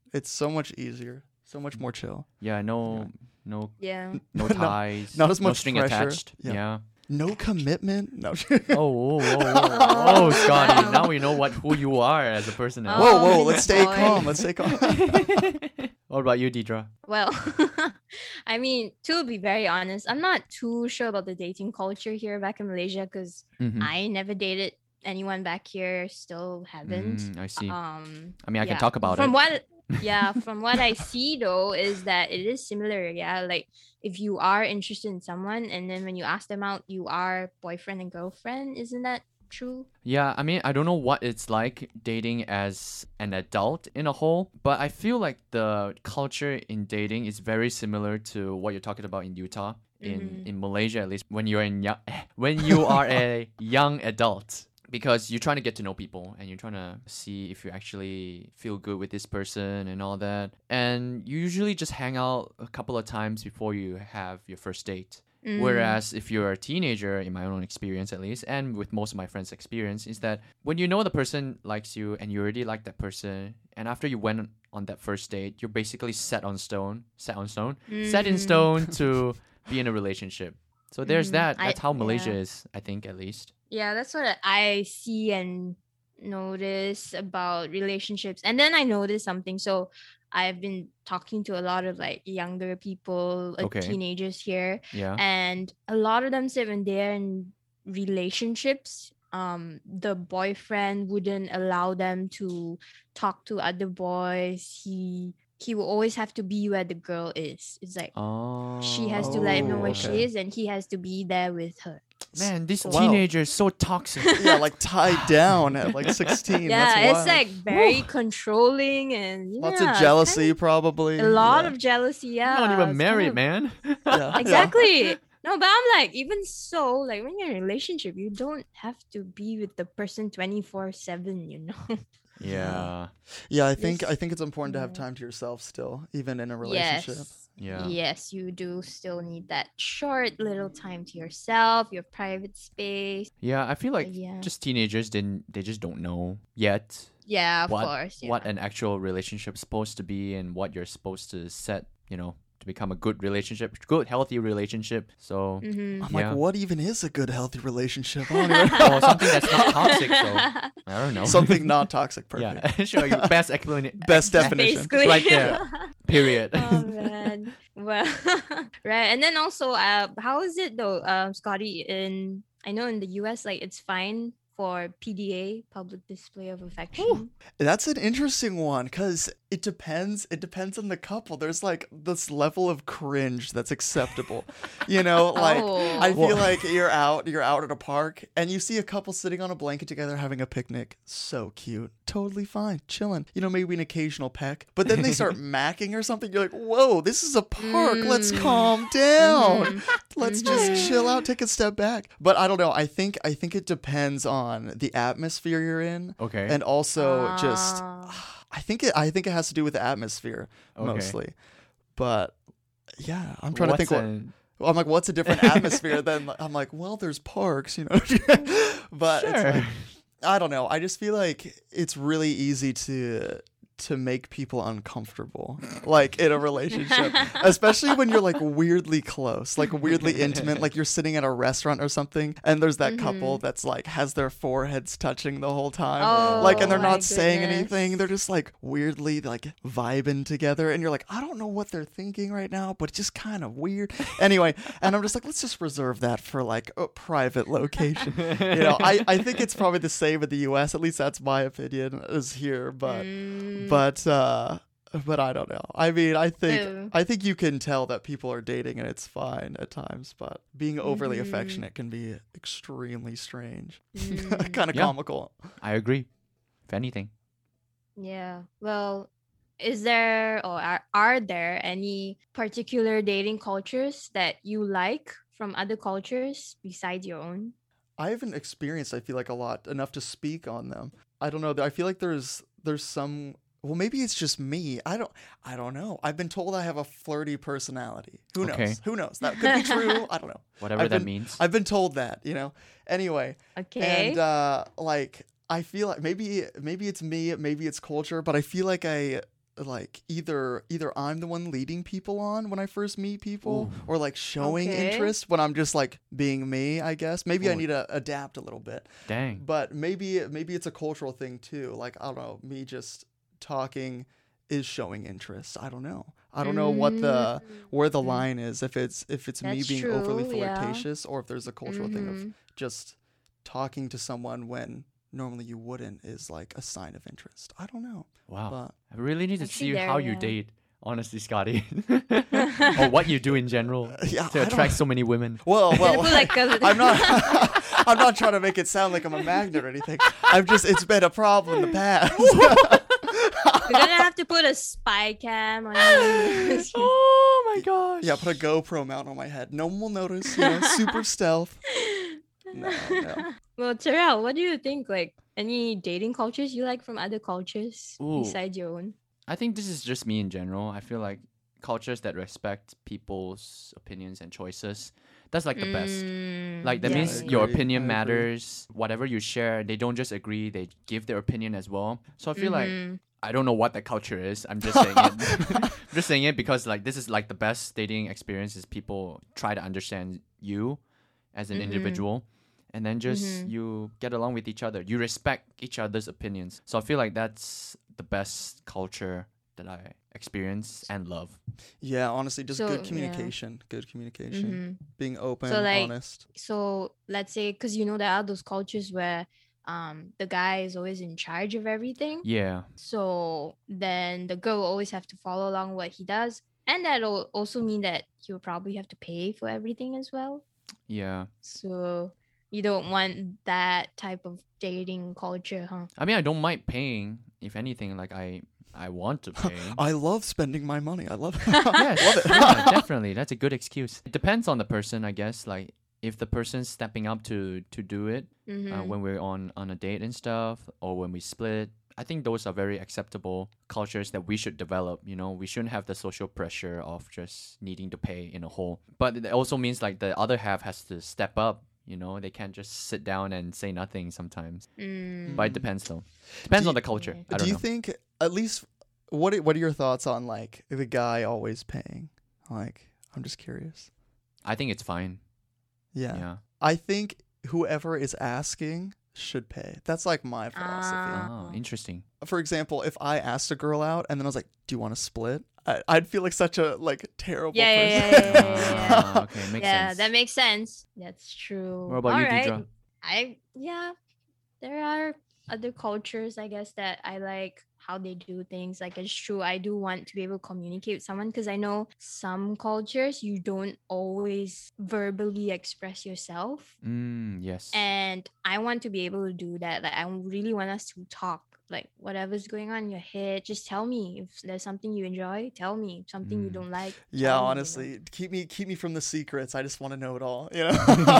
[SPEAKER 2] It's so much easier, so much more chill.
[SPEAKER 3] Yeah, no, no,
[SPEAKER 1] Yeah.
[SPEAKER 3] no
[SPEAKER 2] Not-
[SPEAKER 3] ties,
[SPEAKER 2] not as
[SPEAKER 3] no
[SPEAKER 2] much
[SPEAKER 3] string
[SPEAKER 2] pressure.
[SPEAKER 3] attached.
[SPEAKER 2] Yeah.
[SPEAKER 3] Yeah.
[SPEAKER 2] No commitment. No.
[SPEAKER 3] Oh, whoa, whoa, whoa, oh, Scotty! Now we know what who you are as a person now.
[SPEAKER 2] Whoa,
[SPEAKER 1] Oh,
[SPEAKER 2] whoa.
[SPEAKER 1] this
[SPEAKER 2] Let's stay
[SPEAKER 1] boy.
[SPEAKER 2] calm. Let's stay calm.
[SPEAKER 3] What about you, Deidre?
[SPEAKER 1] Well, I mean, to be very honest, I'm not too sure about the dating culture here back in Malaysia because
[SPEAKER 3] Mhm.
[SPEAKER 1] I never dated anyone back here. Still haven't.
[SPEAKER 3] Mm, I see.
[SPEAKER 1] Um,
[SPEAKER 3] I mean, I can
[SPEAKER 1] yeah.
[SPEAKER 3] talk about
[SPEAKER 1] from
[SPEAKER 3] it.
[SPEAKER 1] what yeah from what I see though is that it is similar. Yeah, like if you are interested in someone and then when you ask them out you are boyfriend and girlfriend, isn't that true?
[SPEAKER 3] Yeah, I mean, I don't know what it's like dating as an adult in a whole, but I feel like the culture in dating is very similar to what you're talking about in Utah. In
[SPEAKER 1] Mhm.
[SPEAKER 3] in Malaysia, at least, when you're in young, when you are a young adult, because you're trying to get to know people and you're trying to see if you actually feel good with this person and all that, and you usually just hang out a couple of times before you have your first date.
[SPEAKER 1] Mm.
[SPEAKER 3] Whereas if you're a teenager, in my own experience at least, and with most of my friends' experience, is that when you know the person likes you and you already like that person, and after you went on that first date, you're basically set on stone, set on stone, set in
[SPEAKER 1] Mm.
[SPEAKER 3] stone to be in a relationship. So there's
[SPEAKER 1] Mm,
[SPEAKER 3] that.
[SPEAKER 1] I-
[SPEAKER 3] That's how Malaysia
[SPEAKER 1] yeah.
[SPEAKER 3] is, I think, at least.
[SPEAKER 1] Yeah, that's what I see and notice about relationships. And then I noticed something. So I've been talking to a lot of like younger people, like
[SPEAKER 3] Okay.
[SPEAKER 1] teenagers here,
[SPEAKER 3] Yeah.
[SPEAKER 1] and a lot of them say when they're in relationships, um, the boyfriend wouldn't allow them to talk to other boys. He he will always have to be where the girl is. It's like
[SPEAKER 3] Oh.
[SPEAKER 1] she has to let him know where she
[SPEAKER 2] okay.
[SPEAKER 1] is, and he has to be there with her.
[SPEAKER 3] Man, this
[SPEAKER 2] Wow.
[SPEAKER 3] teenager is so toxic.
[SPEAKER 2] Yeah, like tied down at like sixteen.
[SPEAKER 1] Yeah,
[SPEAKER 2] That's
[SPEAKER 1] it's
[SPEAKER 2] wild.
[SPEAKER 1] like very controlling and
[SPEAKER 2] Lots
[SPEAKER 1] yeah,
[SPEAKER 2] of
[SPEAKER 1] it's
[SPEAKER 2] jealousy, probably.
[SPEAKER 1] kind of- a lot
[SPEAKER 2] Yeah.
[SPEAKER 1] of jealousy. Yeah,
[SPEAKER 3] You're not even
[SPEAKER 1] it's
[SPEAKER 3] married,
[SPEAKER 1] kind of-
[SPEAKER 3] man.
[SPEAKER 2] Yeah, yeah.
[SPEAKER 1] Exactly. No, but I'm like, even so, like when you're in a relationship, you don't have to be with the person twenty-four seven, you know?
[SPEAKER 3] Yeah.
[SPEAKER 2] Yeah, I think
[SPEAKER 1] This-
[SPEAKER 2] I think it's important to have
[SPEAKER 1] yeah.
[SPEAKER 2] time to yourself still, even in a relationship.
[SPEAKER 1] Yes.
[SPEAKER 3] Yeah.
[SPEAKER 1] Yes, you do still need that short little time to yourself, your private space.
[SPEAKER 3] Yeah, I feel like
[SPEAKER 1] yeah.
[SPEAKER 3] just teenagers didn't they just don't know yet
[SPEAKER 1] Yeah, of
[SPEAKER 3] what
[SPEAKER 1] course. Yeah.
[SPEAKER 3] what an actual relationship's supposed to be and what you're supposed to set, you know, to become a good relationship, good healthy relationship. So
[SPEAKER 1] Mm-hmm.
[SPEAKER 2] I'm
[SPEAKER 3] Yeah.
[SPEAKER 2] like, what even is a good, healthy relationship? I don't even-
[SPEAKER 3] oh, something that's not toxic. So I don't know.
[SPEAKER 2] Something not toxic. Perfect.
[SPEAKER 3] Yeah, sure. your Best explanation.
[SPEAKER 2] Best definition.
[SPEAKER 1] Basically.
[SPEAKER 3] Right there. Period.
[SPEAKER 1] Oh man. Well, right. And then also, uh, how is it though, um, Scotty? In I know in the U S, like it's fine for P D A, public display of affection.
[SPEAKER 2] That's an interesting one because it depends. It depends on the couple. There's like this level of cringe that's acceptable. You know, like I
[SPEAKER 1] Oh.
[SPEAKER 2] feel like you're out, you're out at a park, and you see a couple sitting on a blanket together having a picnic. So cute, totally fine, chilling. You know, maybe an occasional peck, but then they start macking or something. You're like, whoa, this is a park. Let's
[SPEAKER 1] Mm.
[SPEAKER 2] calm down.
[SPEAKER 1] Mhm.
[SPEAKER 2] Let's just chill out, take a step back. But I don't know. I think I think it depends on the atmosphere you're in,
[SPEAKER 3] Okay.
[SPEAKER 2] and also just
[SPEAKER 1] Ah.
[SPEAKER 2] I think it I think it has to do with the atmosphere
[SPEAKER 3] Okay.
[SPEAKER 2] mostly. But yeah, I'm trying to think what
[SPEAKER 3] an-
[SPEAKER 2] well, I'm like, what's a different atmosphere than I'm like, well, there's parks, you know. But it's
[SPEAKER 3] Sure.
[SPEAKER 2] like, I don't know. I just feel like it's really easy to to make people uncomfortable, like in a relationship, especially when you're like weirdly close, like weirdly intimate, like you're sitting at a restaurant or something, and there's that couple
[SPEAKER 1] Mhm.
[SPEAKER 2] that's like has their foreheads touching the whole time,
[SPEAKER 1] Oh,
[SPEAKER 2] like, and they're
[SPEAKER 1] my
[SPEAKER 2] not saying
[SPEAKER 1] goodness.
[SPEAKER 2] anything. They're just like weirdly like vibing together, and you're like, I don't know what they're thinking right now, but it's just kind of weird. Anyway, and I'm just like, let's just reserve that for like a private location. You know, I, I think it's probably the same in the U S. At least that's my opinion is here, but
[SPEAKER 1] Mm.
[SPEAKER 2] but uh but I don't know. I mean, I think
[SPEAKER 1] Ew.
[SPEAKER 2] I think you can tell that people are dating and it's fine at times, but being overly
[SPEAKER 1] Mhm.
[SPEAKER 2] affectionate can be extremely strange.
[SPEAKER 1] Mm.
[SPEAKER 2] Kind of
[SPEAKER 3] Yeah.
[SPEAKER 2] comical.
[SPEAKER 3] I agree. If anything.
[SPEAKER 1] Yeah. Well, is there or are, are there any particular dating cultures that you like from other cultures besides your own?
[SPEAKER 2] I haven't experienced, I feel like, a lot enough to speak on them. I don't know. I feel like there's there's some well, maybe it's just me. I don't I don't know. I've been told I have a flirty personality. Who knows?
[SPEAKER 3] Okay.
[SPEAKER 2] Who knows? That could be true. I don't know.
[SPEAKER 3] Whatever
[SPEAKER 2] I've
[SPEAKER 3] that
[SPEAKER 2] been-
[SPEAKER 3] means.
[SPEAKER 2] I've been told that, you know. Anyway,
[SPEAKER 1] Okay.
[SPEAKER 2] and uh like I feel like maybe maybe it's me, maybe it's culture, but I feel like I like either either I'm the one leading people on when I first meet people,
[SPEAKER 3] Ooh.
[SPEAKER 2] or like showing
[SPEAKER 1] Okay.
[SPEAKER 2] interest when I'm just like being me, I guess. Maybe I
[SPEAKER 3] Ooh.
[SPEAKER 2] need to adapt a little bit.
[SPEAKER 3] Dang.
[SPEAKER 2] But maybe maybe it's a cultural thing too. Like, I don't know, me just talking is showing interest. I don't know. I don't know what the where the line is, if it's if it's me
[SPEAKER 1] That's
[SPEAKER 2] being overly
[SPEAKER 1] true, yeah.
[SPEAKER 2] flirtatious, or if there's a cultural thing of
[SPEAKER 1] Mhm.
[SPEAKER 2] just talking to someone when normally you wouldn't is like a sign of interest. I don't know.
[SPEAKER 3] Wow.
[SPEAKER 2] But
[SPEAKER 3] I really need to
[SPEAKER 1] Actually,
[SPEAKER 3] see
[SPEAKER 1] there,
[SPEAKER 3] how you
[SPEAKER 1] yeah.
[SPEAKER 3] date, honestly, Scotty. Or what you do in general
[SPEAKER 2] yeah,
[SPEAKER 3] to
[SPEAKER 2] I
[SPEAKER 3] attract
[SPEAKER 2] don't,
[SPEAKER 3] so many women.
[SPEAKER 2] well,
[SPEAKER 1] Gonna
[SPEAKER 2] well,
[SPEAKER 1] put like a-
[SPEAKER 2] I'm not I'm not trying to make it sound like I'm a magnet or anything. I've just it's been a problem in the past.
[SPEAKER 1] We're gonna have to put a spy cam on you.
[SPEAKER 3] Oh my gosh.
[SPEAKER 2] Yeah, put a GoPro mount on my head. No one will notice, you know, super stealth. No, no.
[SPEAKER 1] Well, Terrell, what do you think? Like any dating cultures you like from other cultures
[SPEAKER 3] Ooh.
[SPEAKER 1] besides your own?
[SPEAKER 3] I think this is just me in general. I feel like cultures that respect people's opinions and choices, that's like the best.
[SPEAKER 1] Mm,
[SPEAKER 3] Like that
[SPEAKER 1] yeah,
[SPEAKER 3] means
[SPEAKER 2] I
[SPEAKER 3] your
[SPEAKER 2] agree,
[SPEAKER 3] opinion
[SPEAKER 2] I agree.
[SPEAKER 3] matters. Whatever you share, they don't just agree, they give their opinion as well. So I feel like
[SPEAKER 1] Mhm.
[SPEAKER 3] I don't know what that culture is. I'm just saying it. I'm just saying it because like this is like the best dating experience is people try to understand you as an
[SPEAKER 1] Mhm.
[SPEAKER 3] individual, and then just
[SPEAKER 1] Mhm.
[SPEAKER 3] you get along with each other. You respect each other's opinions. So I feel like that's the best culture that I experience and love.
[SPEAKER 2] Yeah, honestly, just
[SPEAKER 1] So,
[SPEAKER 2] good
[SPEAKER 1] yeah.
[SPEAKER 2] communication. Good communication.
[SPEAKER 1] Mhm.
[SPEAKER 2] Being open,
[SPEAKER 1] So, like,
[SPEAKER 2] honest.
[SPEAKER 1] So let's say, because you know there are those cultures where um the guy is always in charge of everything.
[SPEAKER 3] Yeah.
[SPEAKER 1] So then the girl will always have to follow along what he does, and that'll also mean that he will probably have to pay for everything as well.
[SPEAKER 3] Yeah.
[SPEAKER 1] So you don't want that type of dating culture, huh?
[SPEAKER 3] I mean, I don't mind paying. If anything, like I, I want to pay.
[SPEAKER 2] I love spending my money. I love it.
[SPEAKER 3] Yes,
[SPEAKER 2] love it.
[SPEAKER 3] yeah, definitely. That's a good excuse. It depends on the person, I guess. Like if the person's stepping up to to do it
[SPEAKER 1] Mhm.
[SPEAKER 3] uh, when we're on on a date and stuff, or when we split. I think those are very acceptable cultures that we should develop. You know, we shouldn't have the social pressure of just needing to pay in a whole. But it also means like the other half has to step up. You know, they can't just sit down and say nothing sometimes.
[SPEAKER 1] Mm.
[SPEAKER 3] But it depends though. Depends
[SPEAKER 2] Do
[SPEAKER 3] on
[SPEAKER 2] you-
[SPEAKER 3] the culture. I
[SPEAKER 2] Do
[SPEAKER 3] don't
[SPEAKER 2] you
[SPEAKER 3] know.
[SPEAKER 2] think at least what are- what are your thoughts on like the guy always paying? Like, I'm just curious.
[SPEAKER 3] I think it's fine.
[SPEAKER 2] Yeah.
[SPEAKER 3] Yeah.
[SPEAKER 2] I think whoever is asking should pay. That's like my philosophy.
[SPEAKER 1] Ah.
[SPEAKER 3] Oh, interesting.
[SPEAKER 2] For example, if I asked a girl out and then I was like, "Do you want to split?" I, I'd feel like such a like terrible
[SPEAKER 1] Yeah, yeah,
[SPEAKER 2] person.
[SPEAKER 1] yeah, yeah, yeah, yeah.
[SPEAKER 3] Ah, okay, makes
[SPEAKER 1] yeah,
[SPEAKER 3] sense.
[SPEAKER 1] that makes sense. That's true.
[SPEAKER 3] What about you,
[SPEAKER 1] Alright.
[SPEAKER 3] Deidre?
[SPEAKER 1] I yeah, there are other cultures, I guess, that I like how they do things. Like it's true, I do want to be able to communicate with someone because I know some cultures you don't always verbally express yourself,
[SPEAKER 3] Mm, yes.
[SPEAKER 1] and I want to be able to do that. Like I really want us to talk. Like whatever's going on in your head, just tell me. If there's something you enjoy, tell me. Something you
[SPEAKER 3] Mm.
[SPEAKER 1] don't like.
[SPEAKER 2] Yeah,
[SPEAKER 1] tell me, you know?
[SPEAKER 2] honestly, keep me keep me from the secrets. I just want to know it all. You know.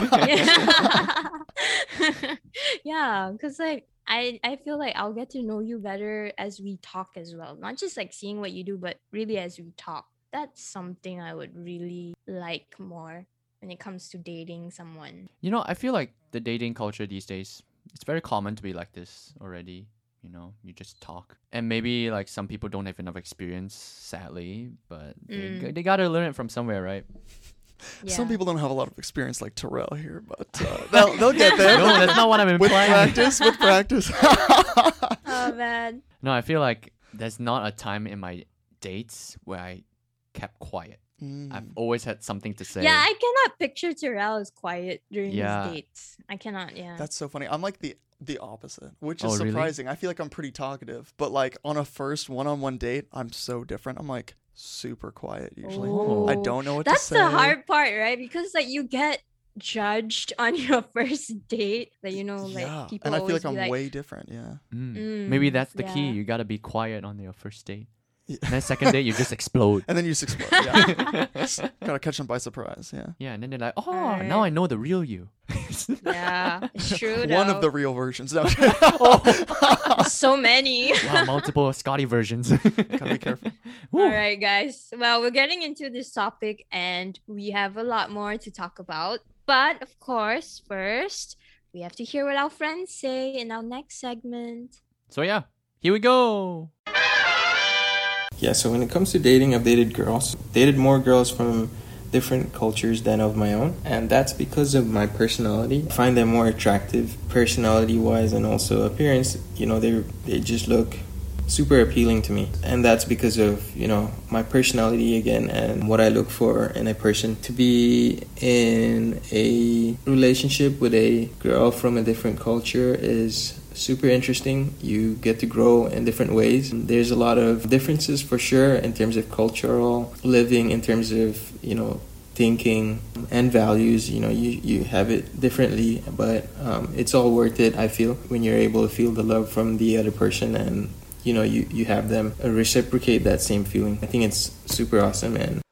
[SPEAKER 1] yeah, yeah, because like I I feel like I'll get to know you better as we talk as well, not just like seeing what you do, but really as we talk. That's something I would really like more when it comes to dating someone.
[SPEAKER 3] You know, I feel like the dating culture these days, it's very common to be like this already. You know, you just talk. And maybe like some people don't have enough experience, sadly, but they,
[SPEAKER 1] Mm.
[SPEAKER 3] they gotta learn it from somewhere, right?
[SPEAKER 2] Some
[SPEAKER 1] Yeah.
[SPEAKER 2] people don't have a lot of experience like Terrell here, but uh, they'll they'll get there.
[SPEAKER 3] No, that's not what I'm
[SPEAKER 2] with
[SPEAKER 3] implying.
[SPEAKER 2] practice, with practice.
[SPEAKER 1] Oh man.
[SPEAKER 3] No, I feel like there's not a time in my dates where I kept quiet.
[SPEAKER 2] Mm.
[SPEAKER 3] I've always had something to say.
[SPEAKER 1] Yeah, I cannot picture Terrell as quiet during
[SPEAKER 3] Yeah.
[SPEAKER 1] his dates. I cannot. Yeah.
[SPEAKER 2] That's so funny. I'm like the the opposite, which
[SPEAKER 3] Oh,
[SPEAKER 2] is
[SPEAKER 3] really?
[SPEAKER 2] surprising. I feel like I'm pretty talkative, but like on a first one-on-one date, I'm so different. I'm like super quiet usually.
[SPEAKER 3] Oh.
[SPEAKER 2] I don't know what
[SPEAKER 1] That's
[SPEAKER 2] to say.
[SPEAKER 1] the hard part, right? Because like you get judged on your first date. Like you know, like
[SPEAKER 2] yeah,
[SPEAKER 1] people
[SPEAKER 2] and I feel
[SPEAKER 1] always
[SPEAKER 2] like I'm
[SPEAKER 1] be like,
[SPEAKER 2] way different. Yeah.
[SPEAKER 3] Mm.
[SPEAKER 1] Mm,
[SPEAKER 3] Maybe that's the key.
[SPEAKER 1] yeah.
[SPEAKER 3] You gotta be quiet on your first date.
[SPEAKER 2] Yeah.
[SPEAKER 3] And then second date, you just explode.
[SPEAKER 2] And then you just explode. Yeah. Gotta catch them by surprise. Yeah.
[SPEAKER 3] Yeah, and then they're like, oh,
[SPEAKER 1] Alright.
[SPEAKER 3] now I know the real you.
[SPEAKER 1] Yeah, it's true.
[SPEAKER 2] One of
[SPEAKER 1] though.
[SPEAKER 2] the real versions. No.
[SPEAKER 1] so many.
[SPEAKER 3] Wow, multiple Scotty versions.
[SPEAKER 2] Gotta be careful.
[SPEAKER 3] Woo.
[SPEAKER 1] All right, guys. Well, we're getting into this topic and we have a lot more to talk about. But of course, first, we have to hear what our friends say in our next segment.
[SPEAKER 3] So yeah, here we go.
[SPEAKER 6] Yeah, so when it comes to dating, I've dated girls. Dated more girls from different cultures than of my own, and that's because of my personality. I find them more attractive personality-wise and also appearance. You know, they they just look super appealing to me, and that's because of, you know, my personality again and what I look for in a person. To be in a relationship with a girl from a different culture is super interesting. You get to grow in different ways. There's a lot of differences for sure in terms of cultural living, in terms of, you know, thinking and values. You know, you, you have it differently, but um, it's all worth it, I feel, when you're able to feel the love from the other person and, you know, you, you have them reciprocate that same feeling. I think it's super awesome. And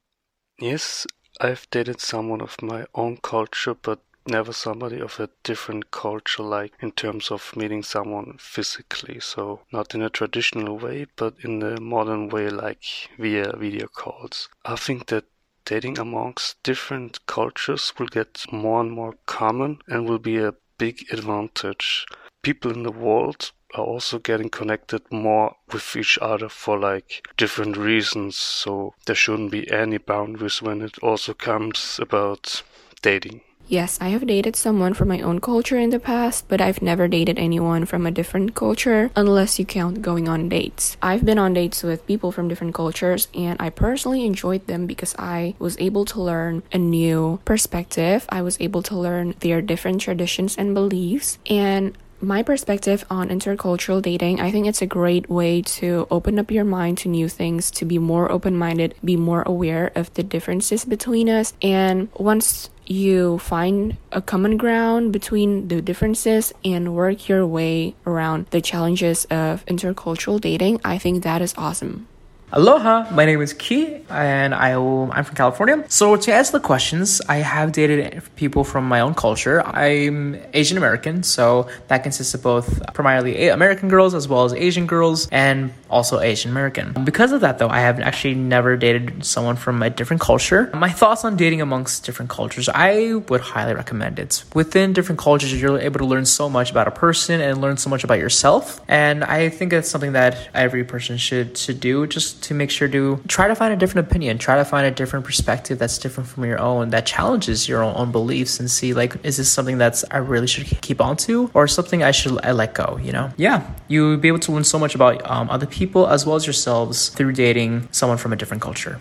[SPEAKER 7] yes, I've dated someone of my own culture, but never somebody of a different culture, like in terms of meeting someone physically. So not in a traditional way, but in the modern way, like via video calls. I think that dating amongst different cultures will get more and more common and will be a big advantage. People in the world are also getting connected more with each other for like different reasons. So there shouldn't be any boundaries when it also comes about dating.
[SPEAKER 8] Yes, I have dated someone from my own culture in the past, but I've never dated anyone from a different culture unless you count going on dates. I've been on dates with people from different cultures, and I personally enjoyed them because I was able to learn a new perspective. I was able to learn their different traditions and beliefs, and my perspective on intercultural dating, I think it's a great way to open up your mind to new things, to be more open-minded, be more aware of the differences between us. And once you find a common ground between the differences and work your way around the challenges of intercultural dating, I think that is awesome.
[SPEAKER 9] Aloha, my name is Ki, and I, I'm from California. So to answer the questions, I have dated people from my own culture. I'm Asian American, so that consists of both primarily American girls as well as Asian girls, and also Asian American. Because of that, though, I have actually never dated someone from a different culture. My thoughts on dating amongst different cultures, I would highly recommend it. Within different cultures, you're able to learn so much about a person and learn so much about yourself, and I think it's something that every person should, should do, just to make sure to try to find a different opinion, try to find a different perspective that's different from your own, that challenges your own, own beliefs, and see, like, is this something that's I really should keep on to, or something I should I let go, you know? Yeah, you'll be able to learn so much about um, other people as well as yourselves through dating someone from a different culture.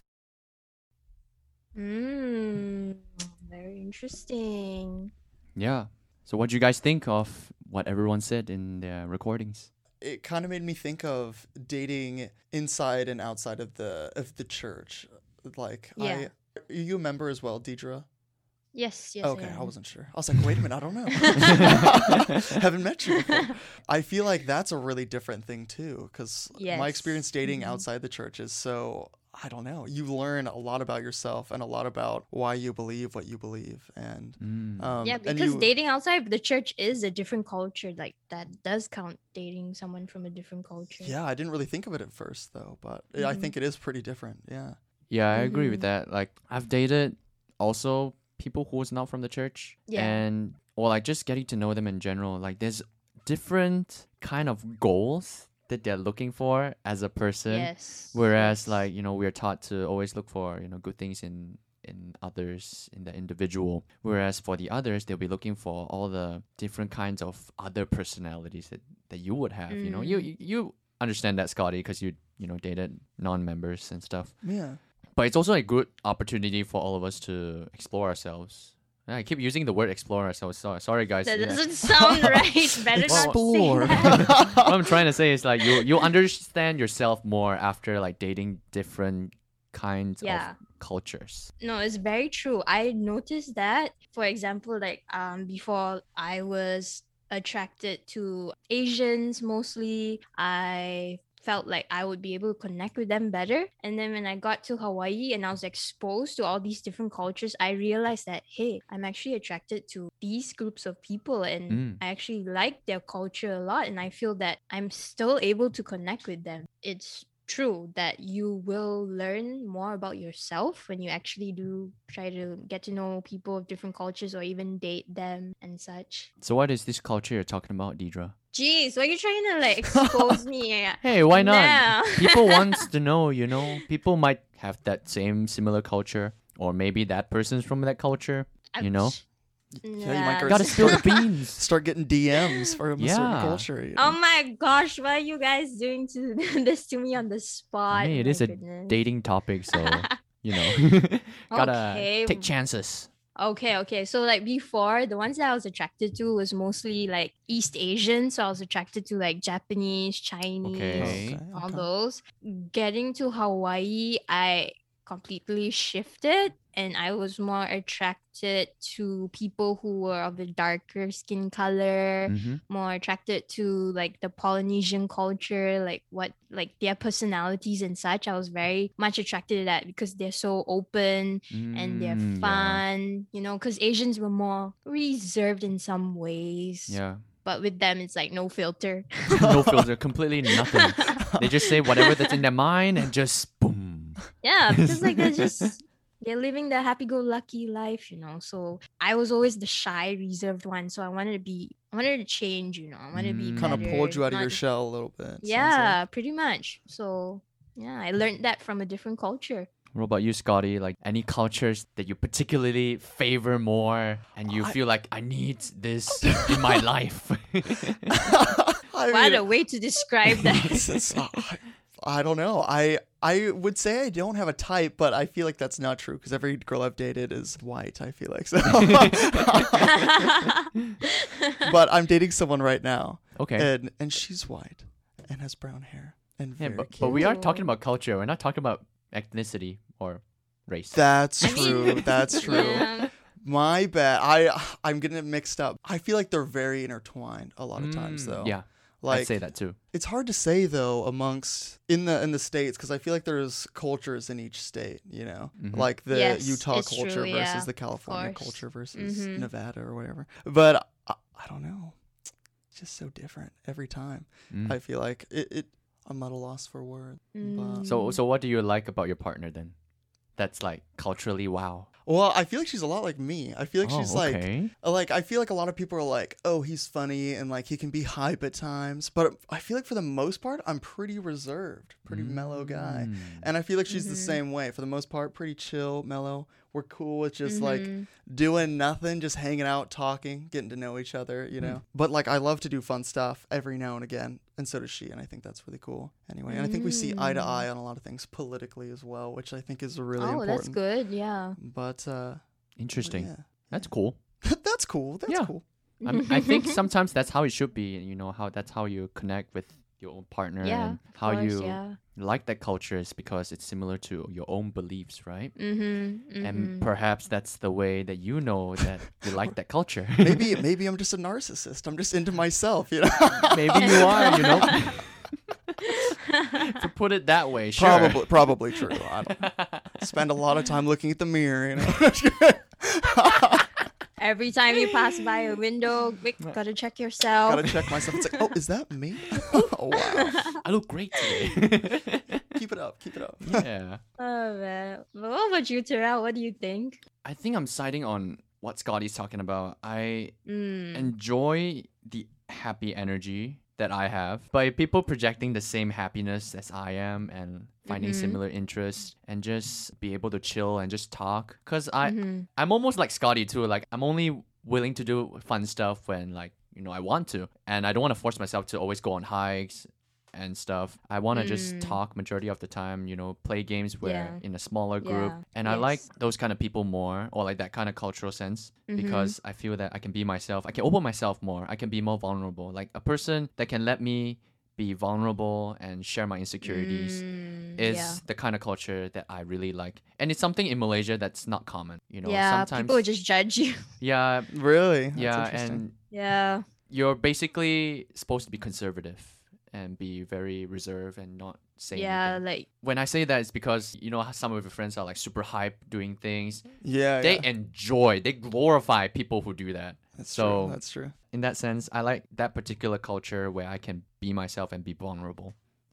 [SPEAKER 1] Mm, very interesting.
[SPEAKER 3] Yeah. So what do you guys think of what everyone said in their recordings?
[SPEAKER 2] It kind of made me think of dating inside and outside of the of the church. Like,
[SPEAKER 1] Yeah.
[SPEAKER 2] I, are you a member as well, Deidre?
[SPEAKER 1] Yes, yes.
[SPEAKER 2] Okay,
[SPEAKER 1] I,
[SPEAKER 2] I
[SPEAKER 1] am.
[SPEAKER 2] wasn't sure. I was like, wait a minute, I don't know. Haven't met you before. I feel like that's a really different thing too, because my
[SPEAKER 1] Yes.
[SPEAKER 2] experience dating
[SPEAKER 1] Mhm.
[SPEAKER 2] outside the church is so, I don't know. You learn a lot about yourself and a lot about why you believe what you believe, and
[SPEAKER 3] Mm.
[SPEAKER 2] um,
[SPEAKER 1] Yeah,
[SPEAKER 2] and
[SPEAKER 1] because
[SPEAKER 2] you,
[SPEAKER 1] dating outside of the church is a different culture. Like that does count dating someone from a different culture.
[SPEAKER 2] yeah, I didn't really think of it at first though, but I
[SPEAKER 1] Mhm.
[SPEAKER 2] think it is pretty different. Yeah.
[SPEAKER 3] Yeah, I agree with
[SPEAKER 1] Mhm.
[SPEAKER 3] that. Like, I've dated also people who's not from the church,
[SPEAKER 1] Yeah.
[SPEAKER 3] and or like just getting to know them in general. Like, there's different kind of goals that they're looking for as a person.
[SPEAKER 1] Yes.
[SPEAKER 3] Whereas,
[SPEAKER 1] yes.
[SPEAKER 3] like, you know, we're taught to always look for, you know, good things in in others, in the individual. Whereas for the others, they'll be looking for all the different kinds of other personalities that, that you would have. You know, you
[SPEAKER 1] Mm.
[SPEAKER 3] you, you understand that, Scotty, because you you know dated non-members and stuff.
[SPEAKER 2] Yeah.
[SPEAKER 3] But it's also a good opportunity for all of us to explore ourselves. Yeah, I keep using the word explore ourselves. So, sorry, guys.
[SPEAKER 1] That
[SPEAKER 3] Yeah.
[SPEAKER 1] doesn't sound right. Better
[SPEAKER 2] Explore.
[SPEAKER 1] not say that.
[SPEAKER 3] What I'm trying to say is, like, you you understand yourself more after like dating different kinds
[SPEAKER 1] Yeah.
[SPEAKER 3] of cultures.
[SPEAKER 1] No, it's very true. I noticed that, for example, like um before I was attracted to Asians mostly, I felt like I would be able to connect with them better. And then when I got to Hawaii and I was exposed to all these different cultures, I realized that, hey, I'm actually attracted to these groups of people and
[SPEAKER 3] Mm.
[SPEAKER 1] I actually like their culture a lot. And I feel that I'm still able to connect with them. It's true that you will learn more about yourself when you actually do try to get to know people of different cultures or even date them and such.
[SPEAKER 3] So what is this culture you're talking about, Deidre?
[SPEAKER 1] Jeez, why are you trying to like expose me?
[SPEAKER 3] Hey, why not?
[SPEAKER 1] Nah.
[SPEAKER 3] People wants to know, you know. People might have that same similar culture, or maybe that person's from that culture, you know.
[SPEAKER 2] Yeah, you might
[SPEAKER 1] Nah.
[SPEAKER 2] go
[SPEAKER 3] Gotta spill the beans.
[SPEAKER 2] start getting D Ms from a certain
[SPEAKER 3] Yeah.
[SPEAKER 2] culture. You
[SPEAKER 1] Oh
[SPEAKER 2] know?
[SPEAKER 1] my gosh, why are you guys doing to this to me on the spot?
[SPEAKER 3] I mean, it
[SPEAKER 1] My
[SPEAKER 3] is a
[SPEAKER 1] goodness.
[SPEAKER 3] dating topic, so you know, gotta
[SPEAKER 1] Okay.
[SPEAKER 3] take chances.
[SPEAKER 1] Okay, okay. So like before, the ones that I was attracted to was mostly like East Asian. So I was attracted to like Japanese, Chinese,
[SPEAKER 3] Okay.
[SPEAKER 2] Okay,
[SPEAKER 1] all
[SPEAKER 2] okay.
[SPEAKER 1] those. Getting to Hawaii, I completely shifted and I was more attracted to people who were of a darker skin color,
[SPEAKER 3] Mm-hmm.
[SPEAKER 1] more attracted to like the Polynesian culture, like what like their personalities and such. I was very much attracted to that because they're so open and they're
[SPEAKER 3] Mm, yeah.
[SPEAKER 1] fun, you know, because Asians were more reserved in some ways.
[SPEAKER 3] Yeah.
[SPEAKER 1] But with them, it's like no filter.
[SPEAKER 3] No filter, completely nothing. They just say whatever that's in their mind and just boom.
[SPEAKER 1] Yeah, because like they're just they're living their happy-go-lucky life, you know. So I was always the shy, reserved one. So I wanted to be, I wanted to change, you know. I wanted to be
[SPEAKER 3] Mm.
[SPEAKER 2] Kind of
[SPEAKER 1] better,
[SPEAKER 2] pulled you out of your
[SPEAKER 1] not-
[SPEAKER 2] shell a little bit. sounds like.
[SPEAKER 1] Yeah, pretty much. So yeah, I learned that from a different culture.
[SPEAKER 3] What about you, Scotty? Like any cultures that you particularly favor more and you
[SPEAKER 2] I-
[SPEAKER 3] feel like I need this in my life?
[SPEAKER 2] I
[SPEAKER 1] What
[SPEAKER 2] mean,
[SPEAKER 1] a way to describe that.
[SPEAKER 2] it's- it's- I, I don't know. I I would say I don't have a type, but I feel like that's not true because every girl I've dated is white. I feel like so. But I'm dating someone right now,
[SPEAKER 3] Okay.
[SPEAKER 2] and and she's white and has brown hair and
[SPEAKER 3] Yeah,
[SPEAKER 2] very
[SPEAKER 3] but,
[SPEAKER 2] cute.
[SPEAKER 3] but we are talking
[SPEAKER 1] Cute.
[SPEAKER 3] about culture. We're not talking about ethnicity or race.
[SPEAKER 2] That's
[SPEAKER 1] I mean-
[SPEAKER 2] true. That's true.
[SPEAKER 1] Yeah.
[SPEAKER 2] My bad. I I'm getting it mixed up. I feel like they're very intertwined a lot of times,
[SPEAKER 3] Mm,
[SPEAKER 2] though.
[SPEAKER 3] Yeah,
[SPEAKER 2] like
[SPEAKER 3] I'd say that too.
[SPEAKER 2] it's hard to say though amongst in the in the states because I feel like there's cultures in each state. You know,
[SPEAKER 3] Mhm.
[SPEAKER 2] like the
[SPEAKER 1] Yes,
[SPEAKER 2] Utah
[SPEAKER 1] it's
[SPEAKER 2] culture
[SPEAKER 1] true,
[SPEAKER 2] versus
[SPEAKER 1] yeah,
[SPEAKER 2] the California
[SPEAKER 1] course.
[SPEAKER 2] culture versus
[SPEAKER 1] Mhm.
[SPEAKER 2] Nevada or whatever. But I, I don't know. It's just so different every time.
[SPEAKER 3] Mm.
[SPEAKER 2] I feel like it. it I'm at a loss for words. But,
[SPEAKER 3] So, so what do you like about your partner then? That's like culturally wow.
[SPEAKER 2] well, I feel like she's a lot like me. I feel like
[SPEAKER 3] Oh,
[SPEAKER 2] she's like
[SPEAKER 3] okay.
[SPEAKER 2] Uh, Like, I feel like a lot of people are like, oh, he's funny and like he can be hype at times. But I feel like for the most part, I'm pretty reserved, pretty mellow guy.
[SPEAKER 3] Mm.
[SPEAKER 2] And I feel like she's the
[SPEAKER 1] Mhm.
[SPEAKER 2] same way. For the most part, pretty chill, mellow. We're cool with just like
[SPEAKER 1] Mhm.
[SPEAKER 2] doing nothing, just hanging out, talking, getting to know each other, you know? But like, I love to do fun stuff every now and again. And so does she. And I think that's really cool. Anyway, and I think we see eye to
[SPEAKER 1] Mm.
[SPEAKER 2] eye on a lot of things politically as well, which I think is really
[SPEAKER 1] Oh,
[SPEAKER 2] important.
[SPEAKER 1] that's good. Yeah.
[SPEAKER 2] But, uh,
[SPEAKER 3] Interesting.
[SPEAKER 2] yeah.
[SPEAKER 3] That's cool.
[SPEAKER 2] that's cool. That's
[SPEAKER 3] Yeah.
[SPEAKER 2] cool.
[SPEAKER 3] I'm, I think sometimes that's how it should be. You know how that's how you connect with your own partner
[SPEAKER 1] Yeah.
[SPEAKER 3] and
[SPEAKER 1] of
[SPEAKER 3] how
[SPEAKER 1] course,
[SPEAKER 3] you
[SPEAKER 1] Yeah.
[SPEAKER 3] like that culture is because it's similar to your own beliefs, right?
[SPEAKER 1] Mm-hmm.
[SPEAKER 3] And perhaps that's the way that you know that you like that culture.
[SPEAKER 2] maybe maybe I'm just a narcissist. I'm just into myself, you know.
[SPEAKER 3] Maybe you are, you know. To put it that way, sure.
[SPEAKER 2] Probably probably true. I don't spend a lot of time looking at the mirror, you know.
[SPEAKER 1] Every time you pass by a window, quick, gotta check yourself.
[SPEAKER 2] Gotta check myself. It's like, oh, is that me? Oh wow.
[SPEAKER 3] I look great today.
[SPEAKER 2] Keep it up. Keep it up.
[SPEAKER 3] Yeah.
[SPEAKER 1] Oh man. But what about you, Terrell? What do you think?
[SPEAKER 3] I think I'm siding on what Scotty's talking about. I
[SPEAKER 1] Mm.
[SPEAKER 3] enjoy the happy energy that I have by people projecting the same happiness as I am and finding
[SPEAKER 1] Mhm.
[SPEAKER 3] similar interests and just be able to chill and just talk. Cause I
[SPEAKER 1] Mhm.
[SPEAKER 3] I'm almost like Scotty too. Like I'm only willing to do fun stuff when like you know I want to, and I don't want to force myself to always go on hikes and stuff. I want to just
[SPEAKER 1] Mm.
[SPEAKER 3] talk majority of the time. You know, play games where
[SPEAKER 1] Yeah.
[SPEAKER 3] in a smaller group,
[SPEAKER 1] Yeah.
[SPEAKER 3] and I like
[SPEAKER 1] Yes.
[SPEAKER 3] those kind of people more, or like that kind of cultural sense
[SPEAKER 1] Mhm.
[SPEAKER 3] because I feel that I can be myself. I can open myself more. I can be more vulnerable. Like a person that can let me be vulnerable and share my insecurities
[SPEAKER 1] Mm,
[SPEAKER 3] is
[SPEAKER 1] yeah.
[SPEAKER 3] the kind of culture that I really like. And it's something in Malaysia that's not common. You know,
[SPEAKER 1] yeah,
[SPEAKER 3] sometimes
[SPEAKER 1] people would just judge you.
[SPEAKER 3] yeah,
[SPEAKER 2] Really? That's
[SPEAKER 3] yeah,
[SPEAKER 2] interesting.
[SPEAKER 3] and
[SPEAKER 1] Yeah.
[SPEAKER 3] you're basically supposed to be conservative and be very reserved and not say
[SPEAKER 1] Yeah,
[SPEAKER 3] anything.
[SPEAKER 1] like
[SPEAKER 3] When I say that, it's because you know how some of your friends are like super hype doing things.
[SPEAKER 2] yeah,
[SPEAKER 3] They
[SPEAKER 2] yeah.
[SPEAKER 3] enjoy, they glorify people who do that.
[SPEAKER 2] That's
[SPEAKER 3] so
[SPEAKER 2] true. That's true.
[SPEAKER 3] in that sense, I like that particular culture where I can be myself and be vulnerable.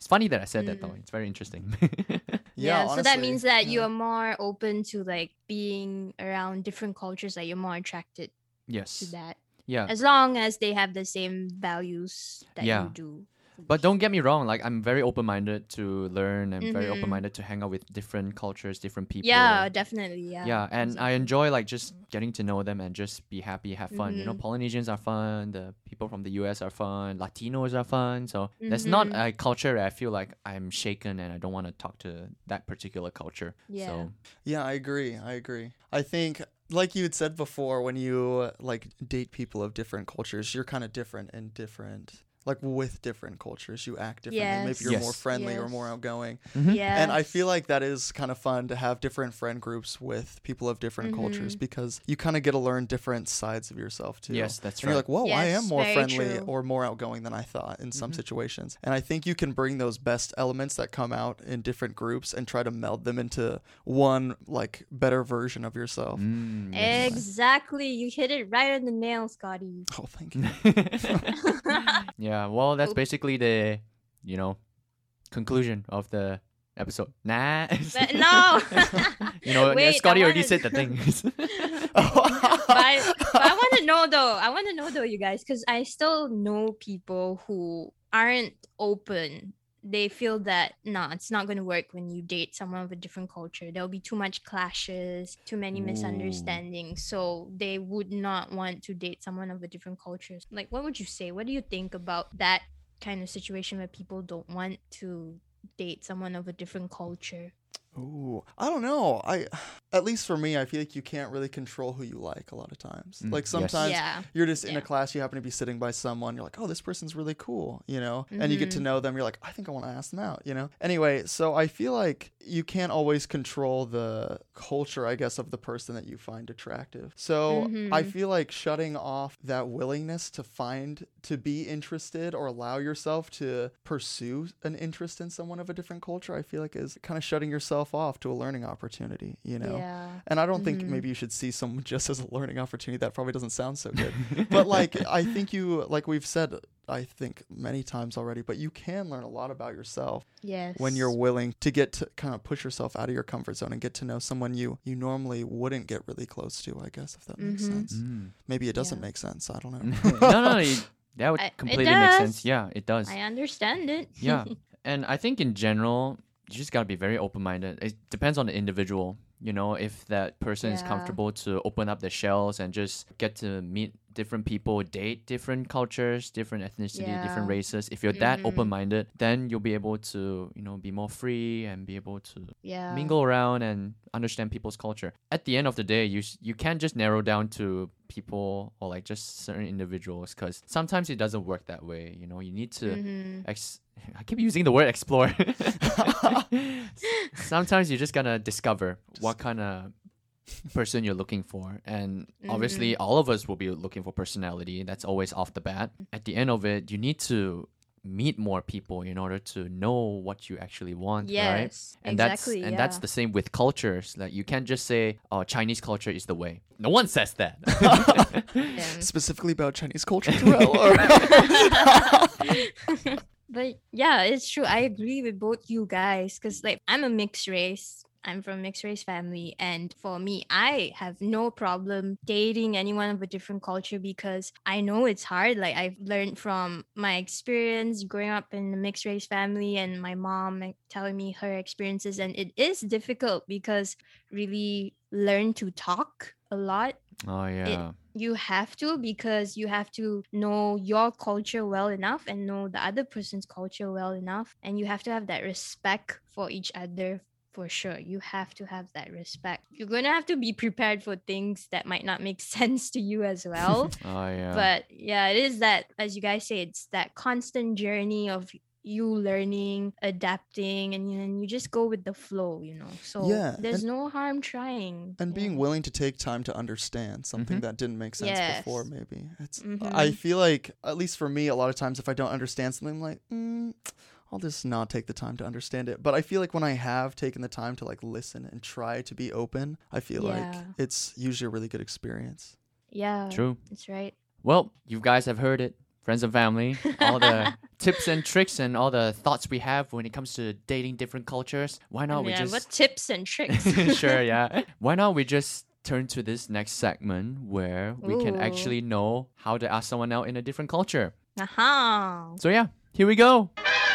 [SPEAKER 3] It's funny that I said that
[SPEAKER 1] Mm.
[SPEAKER 3] though. It's very interesting.
[SPEAKER 1] Yeah, so that
[SPEAKER 2] honestly,
[SPEAKER 1] means that you
[SPEAKER 2] yeah.
[SPEAKER 1] are more open to like being around different cultures, like you're more attracted to
[SPEAKER 3] Yes.
[SPEAKER 1] that.
[SPEAKER 3] Yeah.
[SPEAKER 1] As long as they have the same values that
[SPEAKER 3] Yeah.
[SPEAKER 1] you do.
[SPEAKER 3] But don't get me wrong, like I'm very open-minded to learn and very
[SPEAKER 1] Mhm.
[SPEAKER 3] open-minded to hang out with different cultures, different people.
[SPEAKER 1] Yeah, definitely. Yeah.
[SPEAKER 3] Yeah, and I
[SPEAKER 1] exactly.
[SPEAKER 3] enjoy like just getting to know them and just be happy, have fun. You know,
[SPEAKER 1] Mhm.
[SPEAKER 3] Polynesians are fun, the people from the U S are fun, Latinos are fun. So there's not
[SPEAKER 1] Mhm.
[SPEAKER 3] a culture that I feel like I'm shaken and I don't want to talk to that particular culture.
[SPEAKER 1] Yeah.
[SPEAKER 3] So
[SPEAKER 2] Yeah, I agree. I agree. I think, like you had said before, when you like date people of different cultures, you're kind of different in different, like with different cultures, you act differently. Maybe
[SPEAKER 1] Yes.
[SPEAKER 2] you're more
[SPEAKER 3] Yes.
[SPEAKER 2] friendly or
[SPEAKER 1] Yes.
[SPEAKER 2] more outgoing.
[SPEAKER 1] Yeah.
[SPEAKER 2] And I feel like that is kind of fun to have different friend groups with people of different cultures
[SPEAKER 1] Mhm.
[SPEAKER 2] because you kind of get to learn different sides of yourself too.
[SPEAKER 3] yes, that's
[SPEAKER 2] And
[SPEAKER 3] right.
[SPEAKER 2] you're like, whoa, I am
[SPEAKER 1] Yes,
[SPEAKER 2] more
[SPEAKER 1] very
[SPEAKER 2] friendly
[SPEAKER 1] true.
[SPEAKER 2] or more outgoing than I thought in some
[SPEAKER 3] Mhm.
[SPEAKER 2] situations. And I think you can bring those best elements that come out in different groups and try to meld them into one like better version of yourself.
[SPEAKER 3] Mm, yes.
[SPEAKER 1] Exactly. You hit it right on the nail, Scotty.
[SPEAKER 2] Oh, thank you.
[SPEAKER 3] Yeah, well, that's
[SPEAKER 1] Oop.
[SPEAKER 3] basically the, you know, conclusion of the episode. Nah.
[SPEAKER 1] But no.
[SPEAKER 3] You know,
[SPEAKER 1] Wait, I
[SPEAKER 3] Scotty already
[SPEAKER 1] wanna-
[SPEAKER 3] said the thing.
[SPEAKER 1] but, I, but I want to know though. I want to know though, you guys, because I still know people who aren't open. They feel that nah, it's not going to work when you date someone of a different culture. There'll be too much clashes, too many
[SPEAKER 3] Ooh.
[SPEAKER 1] misunderstandings. So they would not want to date someone of a different culture. Like, what would you say? What do you think about that kind of situation where people don't want to date someone of a different culture?
[SPEAKER 2] Ooh, I don't know. I, at least for me, I feel like you can't really control who you like a lot of times.
[SPEAKER 3] Mm,
[SPEAKER 2] like
[SPEAKER 3] yes.
[SPEAKER 2] sometimes
[SPEAKER 1] Yeah.
[SPEAKER 2] you're just in
[SPEAKER 1] Yeah.
[SPEAKER 2] a class, you happen to be sitting by someone, you're like, oh, this person's really cool, you know? And you get to
[SPEAKER 1] Mhm.
[SPEAKER 2] know them, you're like, I think I want to ask them out, you know? Anyway, so I feel like you can't always control the culture, I guess, of the person that you find attractive. So I
[SPEAKER 1] Mhm.
[SPEAKER 2] feel like shutting off that willingness to find, to be interested or allow yourself to pursue an interest in someone of a different culture, I feel like is kind of shutting yourself off to a learning opportunity, you know?
[SPEAKER 1] Yeah.
[SPEAKER 2] And I don't think
[SPEAKER 1] Mhm.
[SPEAKER 2] maybe you should see someone just as a learning opportunity. That probably doesn't sound so good. But like, I think you, like we've said, I think many times already, but you can learn a lot about yourself
[SPEAKER 1] Yes.
[SPEAKER 2] when you're willing to get to kind of push yourself out of your comfort zone and get to know someone you, you normally wouldn't get really close to, I guess, if that makes
[SPEAKER 1] Mhm.
[SPEAKER 2] sense.
[SPEAKER 3] Mm.
[SPEAKER 2] Maybe it doesn't
[SPEAKER 1] Yeah.
[SPEAKER 2] make sense. I don't know.
[SPEAKER 3] no, no, it- that would
[SPEAKER 1] I- it
[SPEAKER 3] completely make sense.
[SPEAKER 1] does.
[SPEAKER 3] Yeah, it does.
[SPEAKER 1] I understand it.
[SPEAKER 3] Yeah. And I think in general, you just gotta be very open-minded. It depends on the individual. You know, if that person is
[SPEAKER 1] Yeah.
[SPEAKER 3] comfortable to open up their shells and just get to meet different people, date different cultures, different ethnicity, different
[SPEAKER 1] Yeah.
[SPEAKER 3] races. If you're that
[SPEAKER 1] Mhm.
[SPEAKER 3] open-minded, then you'll be able to, you know, be more free and be able to
[SPEAKER 1] Yeah.
[SPEAKER 3] mingle around and understand people's culture. At the end of the day, you s- you can't just narrow down to people or like just certain individuals because sometimes it doesn't work that way. You know, you need to
[SPEAKER 1] Mhm.
[SPEAKER 3] ex- I keep using the word explore. Sometimes you just gotta discover what kind of person you're looking for, and obviously all of us will be looking for personality. That's always off the bat. At the end of it, you need to meet more people in order to know what you actually want, right?
[SPEAKER 1] Yes.
[SPEAKER 3] And
[SPEAKER 1] exactly.
[SPEAKER 3] that's and
[SPEAKER 1] yeah.
[SPEAKER 3] that's the same with cultures. Like you can't just say, "Oh, Chinese culture is the way." No one says that.
[SPEAKER 1] Yeah.
[SPEAKER 2] Specifically about Chinese culture, Terrell, or-
[SPEAKER 1] But yeah, it's true. I agree with both you guys because, like, I'm a mixed race. I'm from a mixed race family. And for me, I have no problem dating anyone of a different culture because I know it's hard. Like, I've learned from my experience growing up in a mixed race family and my mom like, telling me her experiences. And it is difficult because really learn to talk a lot.
[SPEAKER 3] Oh yeah.
[SPEAKER 1] You have to because you have to know your culture well enough and know the other person's culture well enough, and you have to have that respect for each other. For sure, you have to have that respect. You're gonna have to be prepared for things that might not make sense to you as well.
[SPEAKER 3] Oh yeah.
[SPEAKER 1] But yeah, it is that, as you guys say, it's that constant journey of you learning, adapting, and then you just go with the flow, you know. So
[SPEAKER 2] Yeah,
[SPEAKER 1] there's
[SPEAKER 2] and-
[SPEAKER 1] no harm trying.
[SPEAKER 2] and
[SPEAKER 1] Yeah.
[SPEAKER 2] being willing to take time to understand something
[SPEAKER 3] Mhm.
[SPEAKER 2] that didn't make sense
[SPEAKER 1] Yes.
[SPEAKER 2] before. Maybe it's.
[SPEAKER 1] Mhm.
[SPEAKER 2] I feel like, at least for me, a lot of times if I don't understand something, I'm like, mm, I'll just not take the time to understand it. But I feel like when I have taken the time to like listen and try to be open, I feel like
[SPEAKER 1] Yeah.
[SPEAKER 2] it's usually a really good experience.
[SPEAKER 1] Yeah,
[SPEAKER 3] True.
[SPEAKER 1] that's right.
[SPEAKER 3] Well, you guys have heard it. friends and family, all the tips and tricks and all the thoughts we have when it comes to dating different cultures. Why not we
[SPEAKER 1] yeah,
[SPEAKER 3] just
[SPEAKER 1] what tips and tricks?
[SPEAKER 3] sure, yeah. Why not we just turn to this next segment where we can
[SPEAKER 1] Ooh.
[SPEAKER 3] actually know how to ask someone out in a different culture.
[SPEAKER 1] Aha.
[SPEAKER 3] So yeah, here we go.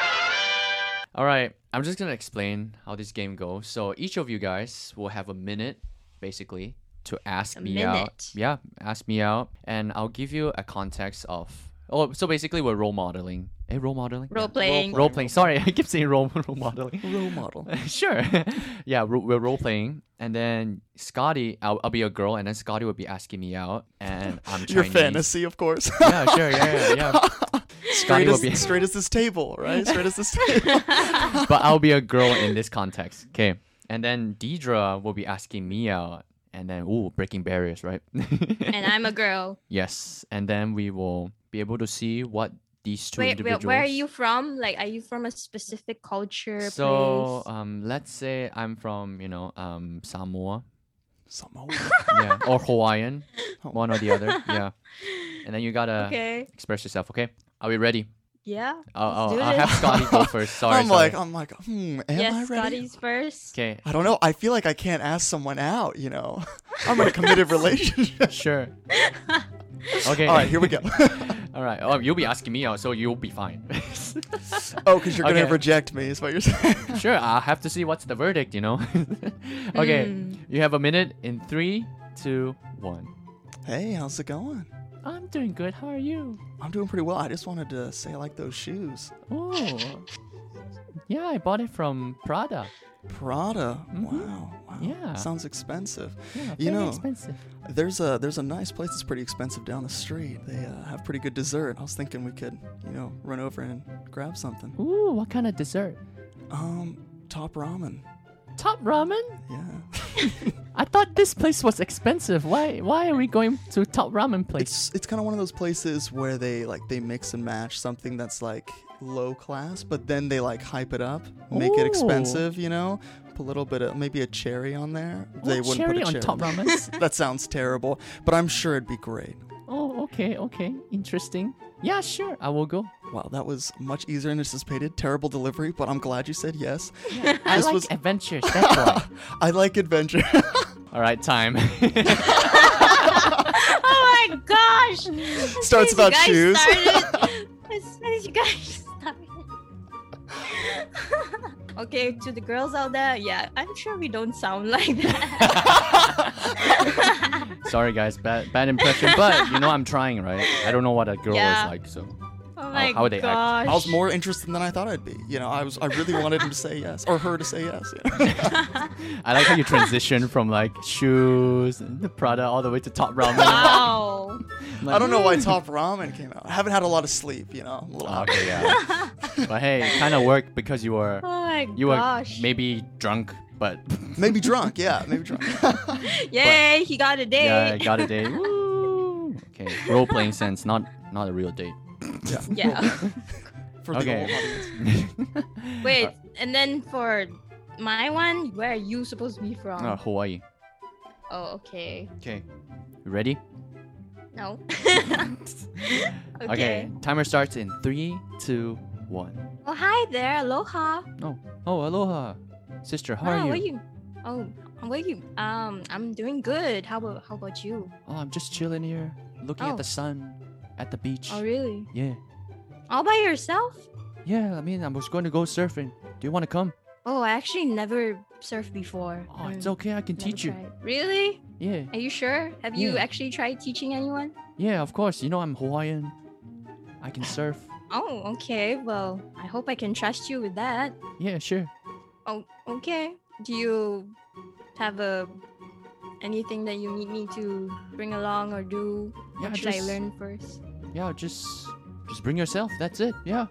[SPEAKER 3] All right, I'm just gonna explain how this game goes. So each of you guys will have a minute, basically, to ask
[SPEAKER 1] A
[SPEAKER 3] me out.
[SPEAKER 1] minute.
[SPEAKER 3] Yeah, ask me out, and I'll give you a context of. Oh, so basically we're role modeling. Eh, role modeling.
[SPEAKER 1] Role
[SPEAKER 3] Yeah.
[SPEAKER 1] playing.
[SPEAKER 3] Role playing. Sorry, I keep saying role role modeling.
[SPEAKER 2] Role model.
[SPEAKER 3] Sure. Yeah, ro- we're role playing, and then Scotty, I'll, I'll be a girl, and then Scotty will be asking me out, and I'm
[SPEAKER 2] Your
[SPEAKER 3] Chinese.
[SPEAKER 2] fantasy, of course.
[SPEAKER 3] Yeah, sure. Yeah, yeah, yeah. Scotty
[SPEAKER 2] straight,
[SPEAKER 3] will
[SPEAKER 2] as,
[SPEAKER 3] be,
[SPEAKER 2] straight as this table, right? Straight as this table.
[SPEAKER 3] but I'll be a girl in this context. Okay, and then Deidre will be asking me out, and then ooh, breaking barriers, right?
[SPEAKER 1] And I'm a girl.
[SPEAKER 3] Yes, and then we will be able to see what these two
[SPEAKER 1] Wait, wait,
[SPEAKER 3] individuals.
[SPEAKER 1] where are you from? Like, are you from a specific culture,
[SPEAKER 3] So,
[SPEAKER 1] place?
[SPEAKER 3] um, let's say I'm from, you know, um, Samoa,
[SPEAKER 2] Samoa.
[SPEAKER 3] yeah, or Hawaiian,
[SPEAKER 2] Oh.
[SPEAKER 3] one or the other, yeah. And then you gotta
[SPEAKER 1] Okay.
[SPEAKER 3] express yourself. Okay, are we ready?
[SPEAKER 1] Yeah.
[SPEAKER 3] I'll,
[SPEAKER 1] let's
[SPEAKER 3] I'll,
[SPEAKER 1] do
[SPEAKER 3] I'll
[SPEAKER 1] this.
[SPEAKER 3] have Scotty go first. Sorry,
[SPEAKER 2] I'm
[SPEAKER 3] sorry.
[SPEAKER 2] like, I'm like, hmm, am
[SPEAKER 1] yes,
[SPEAKER 2] I ready?
[SPEAKER 1] Scotty's first.
[SPEAKER 3] Okay,
[SPEAKER 2] I don't know. I feel like I can't ask someone out, you know. I'm in a committed relationship.
[SPEAKER 3] sure. Okay.
[SPEAKER 2] All right, here we go.
[SPEAKER 3] All right. Oh, you'll be asking me out, so you'll be fine.
[SPEAKER 2] Oh, because you're going
[SPEAKER 3] Okay.
[SPEAKER 2] to reject me, is what you're saying.
[SPEAKER 3] Sure. I'll have to see what's the verdict, you know. Okay.
[SPEAKER 1] Mm.
[SPEAKER 3] You have a minute in three, two, one.
[SPEAKER 2] Hey, how's it going?
[SPEAKER 3] I'm doing good. How are you?
[SPEAKER 2] I'm doing pretty well. I just wanted to say I like those shoes.
[SPEAKER 3] Oh. Yeah, I bought it from Prada.
[SPEAKER 2] Prada.
[SPEAKER 3] Mhm.
[SPEAKER 2] Wow. Wow.
[SPEAKER 3] Yeah.
[SPEAKER 2] Sounds expensive.
[SPEAKER 3] Yeah,
[SPEAKER 2] You
[SPEAKER 3] very
[SPEAKER 2] know,
[SPEAKER 3] expensive.
[SPEAKER 2] There's a there's a nice place that's pretty expensive down the street. They uh, have pretty good dessert. I was thinking we could, you know, run over and grab something.
[SPEAKER 3] Ooh, what kind of dessert?
[SPEAKER 2] Um, top ramen.
[SPEAKER 3] Top ramen?
[SPEAKER 2] Yeah.
[SPEAKER 3] I thought this place was expensive. Why why are we going to Top Ramen place?
[SPEAKER 2] It's it's kind of one of those places where they like they mix and match something that's like low class, but then they like hype it up, make it
[SPEAKER 3] Ooh.
[SPEAKER 2] expensive, you know. Put a little bit of maybe a cherry on there. They
[SPEAKER 3] Oh,
[SPEAKER 2] wouldn't
[SPEAKER 3] cherry
[SPEAKER 2] put a
[SPEAKER 3] on
[SPEAKER 2] cherry.
[SPEAKER 3] top ramen?
[SPEAKER 2] That sounds terrible, but I'm sure it'd be great.
[SPEAKER 3] Oh, okay, okay. Interesting. Yeah, sure. I will go.
[SPEAKER 2] Wow, that was much easier than anticipated. Terrible delivery, but I'm glad you said yes.
[SPEAKER 3] I
[SPEAKER 2] This
[SPEAKER 3] like
[SPEAKER 2] was-
[SPEAKER 3] adventures. That's why.
[SPEAKER 2] I like adventure.
[SPEAKER 3] All right, time.
[SPEAKER 1] Oh my gosh! As
[SPEAKER 2] Starts
[SPEAKER 1] soon as
[SPEAKER 2] about
[SPEAKER 1] you guys
[SPEAKER 2] shoes.
[SPEAKER 1] Started, as soon as you guys started. Okay, to the girls out there, yeah, I'm sure we don't sound like that.
[SPEAKER 3] Sorry, guys. Bad bad impression, but you know I'm trying, right? I don't know what a girl
[SPEAKER 1] Yeah.
[SPEAKER 3] is like, so.
[SPEAKER 1] Oh my
[SPEAKER 3] how would they act?
[SPEAKER 1] gosh.
[SPEAKER 2] I was more interested than I thought I'd be. You know, I was I really wanted him to say yes or her to say yes. you know?
[SPEAKER 3] I like how you transition from like shoes and the Prada all the way to Top Ramen.
[SPEAKER 1] Wow.
[SPEAKER 3] Like,
[SPEAKER 2] I don't know why Top Ramen came out. I haven't had a lot of sleep. You know. I'm a little
[SPEAKER 3] Oh, okay, yeah. But hey, it kind of worked because you were
[SPEAKER 1] Oh my
[SPEAKER 3] you were
[SPEAKER 1] gosh.
[SPEAKER 3] maybe drunk, but
[SPEAKER 2] Maybe drunk. Yeah, maybe drunk.
[SPEAKER 1] Yay, he got a date.
[SPEAKER 3] yeah, got a date. Woo. Okay, role playing sense, not not a real date.
[SPEAKER 2] Yeah.
[SPEAKER 1] Yeah.
[SPEAKER 2] For the
[SPEAKER 3] Okay.
[SPEAKER 2] whole audience.
[SPEAKER 1] Wait, and then for my one, where are you supposed to be from?
[SPEAKER 3] Uh, Hawaii.
[SPEAKER 1] Oh, okay.
[SPEAKER 3] Okay, you ready?
[SPEAKER 1] No. okay.
[SPEAKER 3] Okay, timer starts in three, two, one.
[SPEAKER 1] Oh, hi there. Aloha.
[SPEAKER 3] Oh, oh, aloha, sister. How
[SPEAKER 1] Wow,
[SPEAKER 3] are you?
[SPEAKER 1] Where you? Oh, where you? Um, I'm doing good. How about how about you?
[SPEAKER 3] Oh, I'm just chilling here, looking
[SPEAKER 1] Oh.
[SPEAKER 3] at the sun, at the beach.
[SPEAKER 1] Oh, really?
[SPEAKER 3] Yeah,
[SPEAKER 1] All by yourself?
[SPEAKER 3] yeah. I mean, I was going to go surfing. Do you want to come?
[SPEAKER 1] Oh, I actually never surfed before.
[SPEAKER 3] Oh, it's
[SPEAKER 1] Mm,
[SPEAKER 3] okay. I can
[SPEAKER 1] never
[SPEAKER 3] teach you.
[SPEAKER 1] tried. Really?
[SPEAKER 3] Yeah,
[SPEAKER 1] Are you sure? Have you
[SPEAKER 3] Yeah.
[SPEAKER 1] actually tried teaching anyone?
[SPEAKER 3] yeah. Of course. You know I'm Hawaiian. I can surf.
[SPEAKER 1] Oh, okay. Well, I hope I can trust you with that.
[SPEAKER 3] Yeah, sure.
[SPEAKER 1] Oh, okay. Do you have a anything that you need me to bring along or do?
[SPEAKER 3] Yeah,
[SPEAKER 1] What should I
[SPEAKER 3] just-
[SPEAKER 1] learn first?
[SPEAKER 3] Yeah, just just bring yourself. That's it. Yeah,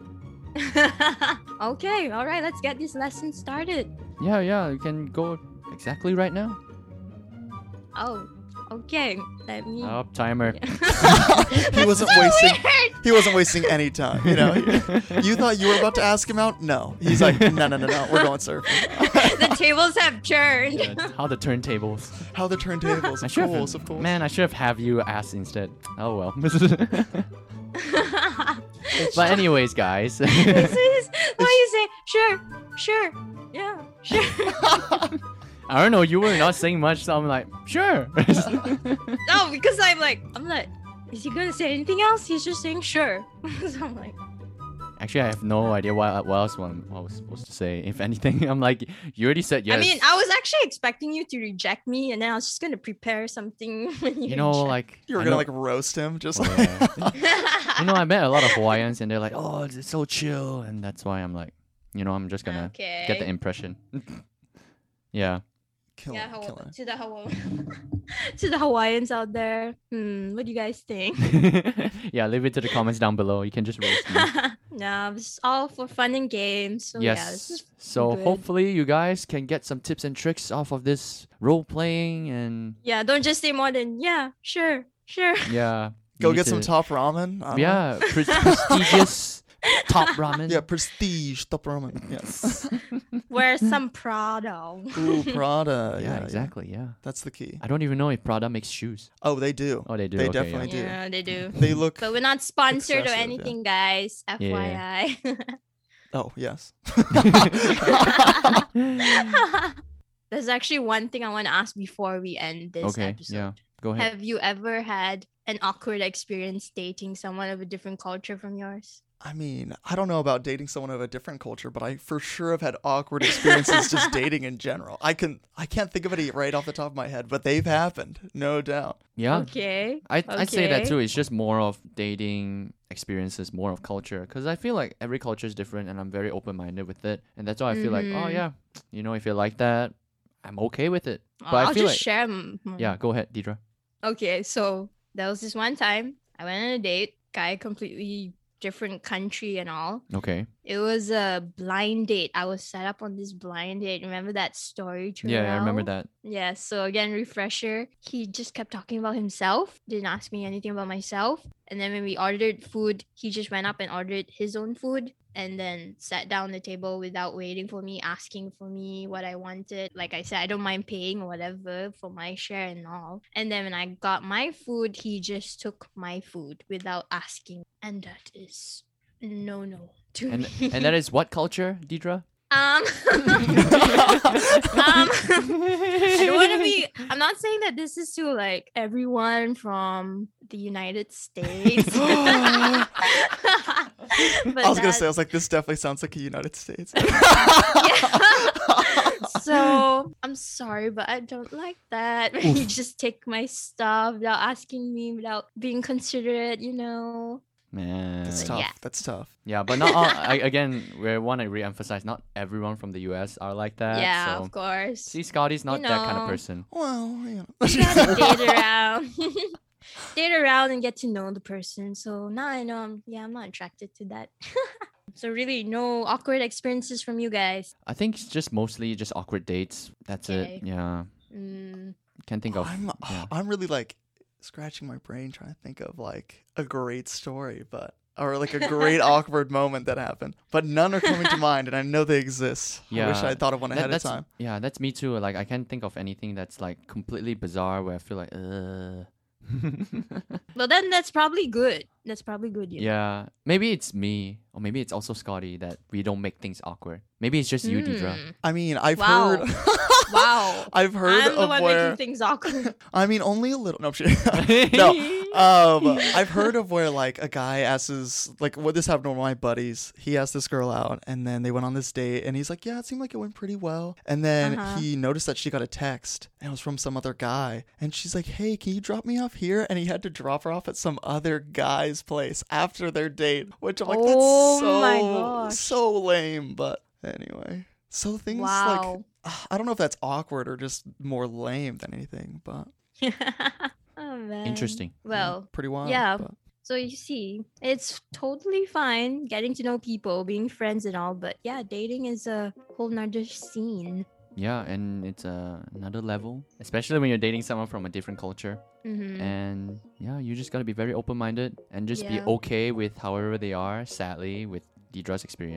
[SPEAKER 1] Okay, all right. Let's get this lesson started.
[SPEAKER 3] yeah, yeah. You can go exactly right now.
[SPEAKER 1] Oh, okay. Let me.
[SPEAKER 3] Oh, timer.
[SPEAKER 2] He wasn't
[SPEAKER 1] so
[SPEAKER 2] wasting.
[SPEAKER 1] weird.
[SPEAKER 2] He wasn't wasting any time. You know. You thought you were about to ask him out? No. He's like, no, no, no, no. We're going surfing.
[SPEAKER 1] The tables have turned.
[SPEAKER 3] Yeah, how the turntables.
[SPEAKER 2] How the turntables?
[SPEAKER 3] I
[SPEAKER 2] Of
[SPEAKER 3] should have,
[SPEAKER 2] course, of course.
[SPEAKER 3] man. I should have have you ask instead. Oh well. But anyways, guys.
[SPEAKER 1] Why you say sure, sure, yeah, sure?
[SPEAKER 3] I don't know. You were not saying much, so I'm like, sure.
[SPEAKER 1] No, because I'm like, I'm like, is he gonna say anything else? He's just saying sure. So I'm like,
[SPEAKER 3] Actually, I have no idea what, what else one I was supposed to say. If anything, I'm like, you already said yes.
[SPEAKER 1] I mean, I was actually expecting you to reject me, and then I was just gonna prepare something. When you
[SPEAKER 3] you know,
[SPEAKER 1] reject.
[SPEAKER 3] like
[SPEAKER 2] You were
[SPEAKER 3] I
[SPEAKER 2] gonna
[SPEAKER 3] know-
[SPEAKER 2] like roast him, just
[SPEAKER 3] Oh,
[SPEAKER 2] like
[SPEAKER 3] yeah. You know, I met a lot of Hawaiians, and they're like, "Oh, it's so chill," and that's why I'm like, you know, I'm just gonna
[SPEAKER 1] okay.
[SPEAKER 3] get the impression. Yeah.
[SPEAKER 2] kill
[SPEAKER 1] yeah,
[SPEAKER 2] him,
[SPEAKER 1] Hawa-
[SPEAKER 2] kill him.
[SPEAKER 1] to the Hawa- to the Hawaiians out there. Hmm, what do you guys think?
[SPEAKER 3] Yeah, leave it to the comments down below. You can just roast me.
[SPEAKER 1] No, it's all for fun and games. So yeah, this
[SPEAKER 3] yes.
[SPEAKER 1] is
[SPEAKER 3] So
[SPEAKER 1] good.
[SPEAKER 3] hopefully you guys can get some tips and tricks off of this role playing and
[SPEAKER 1] yeah. Don't just say more than yeah, sure, sure.
[SPEAKER 3] yeah. you
[SPEAKER 2] Go
[SPEAKER 3] need
[SPEAKER 2] get some
[SPEAKER 3] to-
[SPEAKER 2] top ramen. I don't know.
[SPEAKER 3] Yeah, pre- prestigious top ramen.
[SPEAKER 2] Yeah, prestige top ramen. Yes.
[SPEAKER 1] Wear some Prada.
[SPEAKER 2] Ooh, Prada.
[SPEAKER 3] Yeah,
[SPEAKER 2] Yeah,
[SPEAKER 3] exactly. Yeah.
[SPEAKER 2] That's the key.
[SPEAKER 3] I don't even know if Prada makes shoes.
[SPEAKER 2] Oh, they do.
[SPEAKER 3] Oh, they do.
[SPEAKER 2] They
[SPEAKER 3] okay,
[SPEAKER 2] definitely do.
[SPEAKER 1] Yeah, they do.
[SPEAKER 2] They look.
[SPEAKER 1] But we're not sponsored or
[SPEAKER 2] Excessive, yeah.
[SPEAKER 1] anything, guys. F Y I.
[SPEAKER 2] Oh, yes.
[SPEAKER 1] There's actually one thing I want to ask before we end this
[SPEAKER 3] Okay.
[SPEAKER 1] episode.
[SPEAKER 3] Yeah. Go ahead.
[SPEAKER 1] Have you ever had an awkward experience dating someone of a different culture from yours?
[SPEAKER 2] I mean, I don't know about dating someone of a different culture, but I for sure have had awkward experiences just dating in general. I can I can't think of any right off the top of my head, but they've happened, no doubt.
[SPEAKER 3] Yeah.
[SPEAKER 1] Okay.
[SPEAKER 3] I I'd say that
[SPEAKER 1] okay.
[SPEAKER 3] too. It's just more of dating experiences, more of culture. Because I feel like every culture is different, and I'm very open minded with it, and that's why I feel like, oh
[SPEAKER 1] Mhm.
[SPEAKER 3] yeah, you know, if you like that, I'm okay with it. But
[SPEAKER 1] I'll
[SPEAKER 3] I feel
[SPEAKER 1] just
[SPEAKER 3] like,
[SPEAKER 1] share. m-
[SPEAKER 3] yeah, go ahead, Deidre.
[SPEAKER 1] Okay, so there was this one time I went on a date, guy completely different country and all.
[SPEAKER 3] Okay.
[SPEAKER 1] It was a blind date. I was set up on this blind date. Remember that story?
[SPEAKER 3] Yeah, I remember
[SPEAKER 1] Terrell?
[SPEAKER 3] that.
[SPEAKER 1] Yeah, so again, refresher. He just kept talking about himself, didn't ask me anything about myself. And then when we ordered food, he just went up and ordered his own food and then sat down the table without waiting for me, asking for me what I wanted. Like I said, I don't mind paying or whatever for my share and all. And then when I got my food, he just took my food without asking. And that is no no to
[SPEAKER 3] And
[SPEAKER 1] me.
[SPEAKER 3] and that is what culture, Deidre?
[SPEAKER 1] Um, um I don't want to be. I'm not saying that this is to like everyone from the United States. But
[SPEAKER 2] I was gonna
[SPEAKER 1] that-
[SPEAKER 2] say, I was like, this definitely sounds like a United States.
[SPEAKER 1] So I'm sorry, but I don't like that. When you just take my stuff without asking me, without being considerate. You know.
[SPEAKER 3] Man.
[SPEAKER 2] That's
[SPEAKER 1] But
[SPEAKER 2] tough.
[SPEAKER 1] yeah.
[SPEAKER 2] That's tough.
[SPEAKER 3] Yeah, but not all, I, again, we want to re-emphasize, not everyone from the U S are like that.
[SPEAKER 1] yeah,
[SPEAKER 3] so.
[SPEAKER 1] of course.
[SPEAKER 3] See, Scotty's not that kind of
[SPEAKER 1] know.
[SPEAKER 3] person.
[SPEAKER 2] Well, you
[SPEAKER 1] You gotta
[SPEAKER 2] know.
[SPEAKER 1] date around, date around, and get to know the person. So now I know. I'm, yeah, I'm not attracted to that. So really, no awkward experiences from you guys.
[SPEAKER 3] I think it's just mostly just awkward dates. That's
[SPEAKER 1] Okay.
[SPEAKER 3] it. Yeah.
[SPEAKER 1] Mm,
[SPEAKER 3] Can't think of.
[SPEAKER 2] I'm,
[SPEAKER 3] yeah.
[SPEAKER 2] I'm really like scratching my brain trying to think of like a great story, but or like a great awkward moment that happened. But none are coming to mind, and I know they exist. I wish
[SPEAKER 3] Yeah.
[SPEAKER 2] I thought of one
[SPEAKER 3] That-
[SPEAKER 2] ahead of
[SPEAKER 3] that's,
[SPEAKER 2] time.
[SPEAKER 3] Yeah, that's me too. Like I can't think of anything that's like completely bizarre where I feel like, uh.
[SPEAKER 1] well, then that's probably good. That's probably good. You know?
[SPEAKER 3] Yeah, maybe it's me, or maybe it's also Scotty that we don't make things awkward. Maybe it's just you, Deidre.
[SPEAKER 1] Mm.
[SPEAKER 2] I mean, I've
[SPEAKER 1] Wow.
[SPEAKER 2] heard.
[SPEAKER 1] Wow.
[SPEAKER 2] I've heard
[SPEAKER 1] I'm the
[SPEAKER 2] of
[SPEAKER 1] one
[SPEAKER 2] where.
[SPEAKER 1] making things awkward.
[SPEAKER 2] I mean, only a little. No, I'm kidding. no. Um, I've heard of where like a guy asks his like what this happened to one of my buddies. He asked this girl out, and then they went on this date, and he's like, "Yeah, it seemed like it went pretty well." And then
[SPEAKER 1] Uh-huh.
[SPEAKER 2] he noticed that she got a text, and it was from some other guy, and she's like, "Hey, can you drop me off here?" And he had to drop her off at some other guy's place after their date, which I'm like, "That's
[SPEAKER 1] Oh
[SPEAKER 2] so
[SPEAKER 1] my gosh.
[SPEAKER 2] so lame." But anyway, so things like
[SPEAKER 1] Wow.
[SPEAKER 2] I don't know if that's awkward or just more lame than anything, but
[SPEAKER 1] Oh man.
[SPEAKER 3] Interesting.
[SPEAKER 1] Well,
[SPEAKER 2] pretty wild.
[SPEAKER 1] yeah.
[SPEAKER 2] but-
[SPEAKER 1] so you see, it's totally fine getting to know people, being friends and all, but yeah, dating is a whole nother scene.
[SPEAKER 3] Yeah, and it's uh, another level, especially when you're dating someone from a different culture.
[SPEAKER 1] Mm-hmm.
[SPEAKER 3] And yeah, you just gotta be very open-minded and just be
[SPEAKER 1] Yeah.
[SPEAKER 3] okay with however they are. Sadly, with Deidre's experience,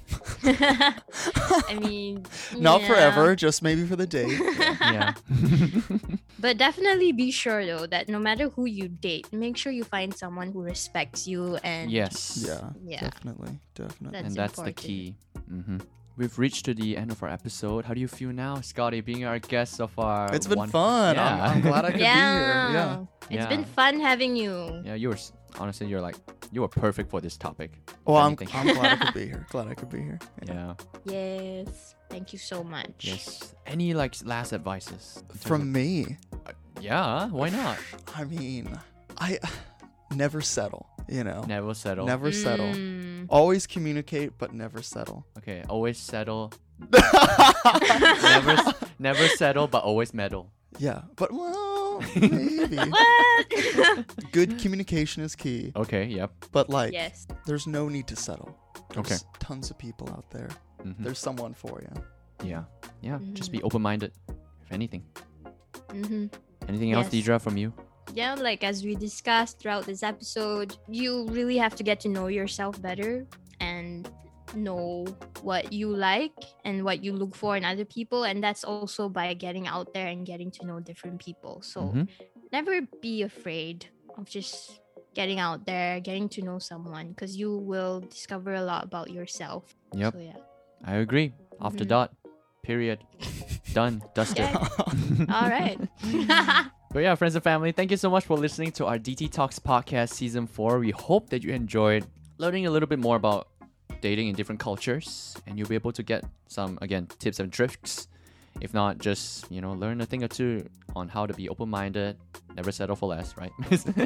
[SPEAKER 1] I mean,
[SPEAKER 2] Not
[SPEAKER 1] yeah.
[SPEAKER 2] forever, just maybe for the date.
[SPEAKER 3] Yeah.
[SPEAKER 1] But definitely be sure though that no matter who you date, make sure you find someone who respects you and
[SPEAKER 3] Yes.
[SPEAKER 2] Yeah,
[SPEAKER 1] Yeah.
[SPEAKER 2] definitely, definitely.
[SPEAKER 1] That's
[SPEAKER 3] and that's
[SPEAKER 1] important.
[SPEAKER 3] the key. hmm We've reached to the end of our episode. How do you feel now, Scotty, being our guest of our
[SPEAKER 2] It's been
[SPEAKER 3] one-
[SPEAKER 2] fun.
[SPEAKER 3] Yeah.
[SPEAKER 2] I'm, I'm glad I could
[SPEAKER 1] Yeah.
[SPEAKER 2] be here. Yeah.
[SPEAKER 1] It's
[SPEAKER 3] Yeah.
[SPEAKER 1] been fun having you.
[SPEAKER 3] Yeah, you were s- honestly, you're like you were perfect for this topic. if
[SPEAKER 2] Well, I'm,
[SPEAKER 3] anything.
[SPEAKER 2] I'm glad I could be here. Glad I could be here.
[SPEAKER 3] Yeah.
[SPEAKER 1] Yes. Thank you so much.
[SPEAKER 3] Yes. Any like last advices in terms
[SPEAKER 2] From
[SPEAKER 3] of-
[SPEAKER 2] me,
[SPEAKER 3] Yeah. Why not?
[SPEAKER 2] I mean, I never settle. You know,
[SPEAKER 3] Never settle.
[SPEAKER 2] never settle.
[SPEAKER 1] Mm.
[SPEAKER 2] Always communicate, but never settle.
[SPEAKER 3] Okay. Always settle. never, s- never settle, but always meddle.
[SPEAKER 2] Yeah, but well, maybe.
[SPEAKER 1] What?
[SPEAKER 2] Good communication is key.
[SPEAKER 3] Okay. Yep.
[SPEAKER 2] But like,
[SPEAKER 1] Yes.
[SPEAKER 2] there's no need to settle. There's
[SPEAKER 3] Okay.
[SPEAKER 2] tons of people out there.
[SPEAKER 3] Mhm.
[SPEAKER 2] There's someone for you.
[SPEAKER 3] Yeah. Yeah. Just
[SPEAKER 1] Mm-hmm.
[SPEAKER 3] be open-minded. If anything.
[SPEAKER 1] hmm
[SPEAKER 3] Anything else,
[SPEAKER 1] Yes.
[SPEAKER 3] Deidre, from you?
[SPEAKER 1] Yeah, like as we discussed throughout this episode, you really have to get to know yourself better and know what you like and what you look for in other people. And that's also by getting out there and getting to know different people. So
[SPEAKER 3] Mhm.
[SPEAKER 1] never be afraid of just getting out there, getting to know someone, because you will discover a lot about yourself.
[SPEAKER 3] Yep.
[SPEAKER 1] So yeah.
[SPEAKER 3] I agree. Off the
[SPEAKER 1] Mhm.
[SPEAKER 3] dot. Period. Done. Dusted.
[SPEAKER 1] Yeah. All right.
[SPEAKER 3] But yeah, friends and family, thank you so much for listening to our D T Talks podcast season four. We hope that you enjoyed learning a little bit more about dating in different cultures, and you'll be able to get some, again, tips and tricks. If not, just, you know, learn a thing or two on how to be open-minded, never settle for less, right?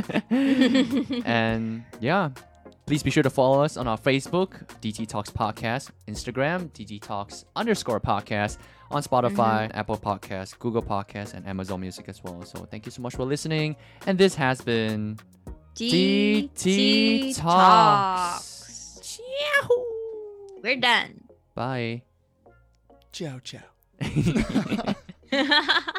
[SPEAKER 3] And yeah, please be sure to follow us on our Facebook, D T Talks Podcast, Instagram, D T Talks underscore podcast, on Spotify, Apple Podcasts, Google Podcasts, and Amazon Music as well. So thank you so much for listening. And this has been D T Talks.
[SPEAKER 1] We're done.
[SPEAKER 3] Bye.
[SPEAKER 2] Ciao, ciao.
[SPEAKER 1] Bye.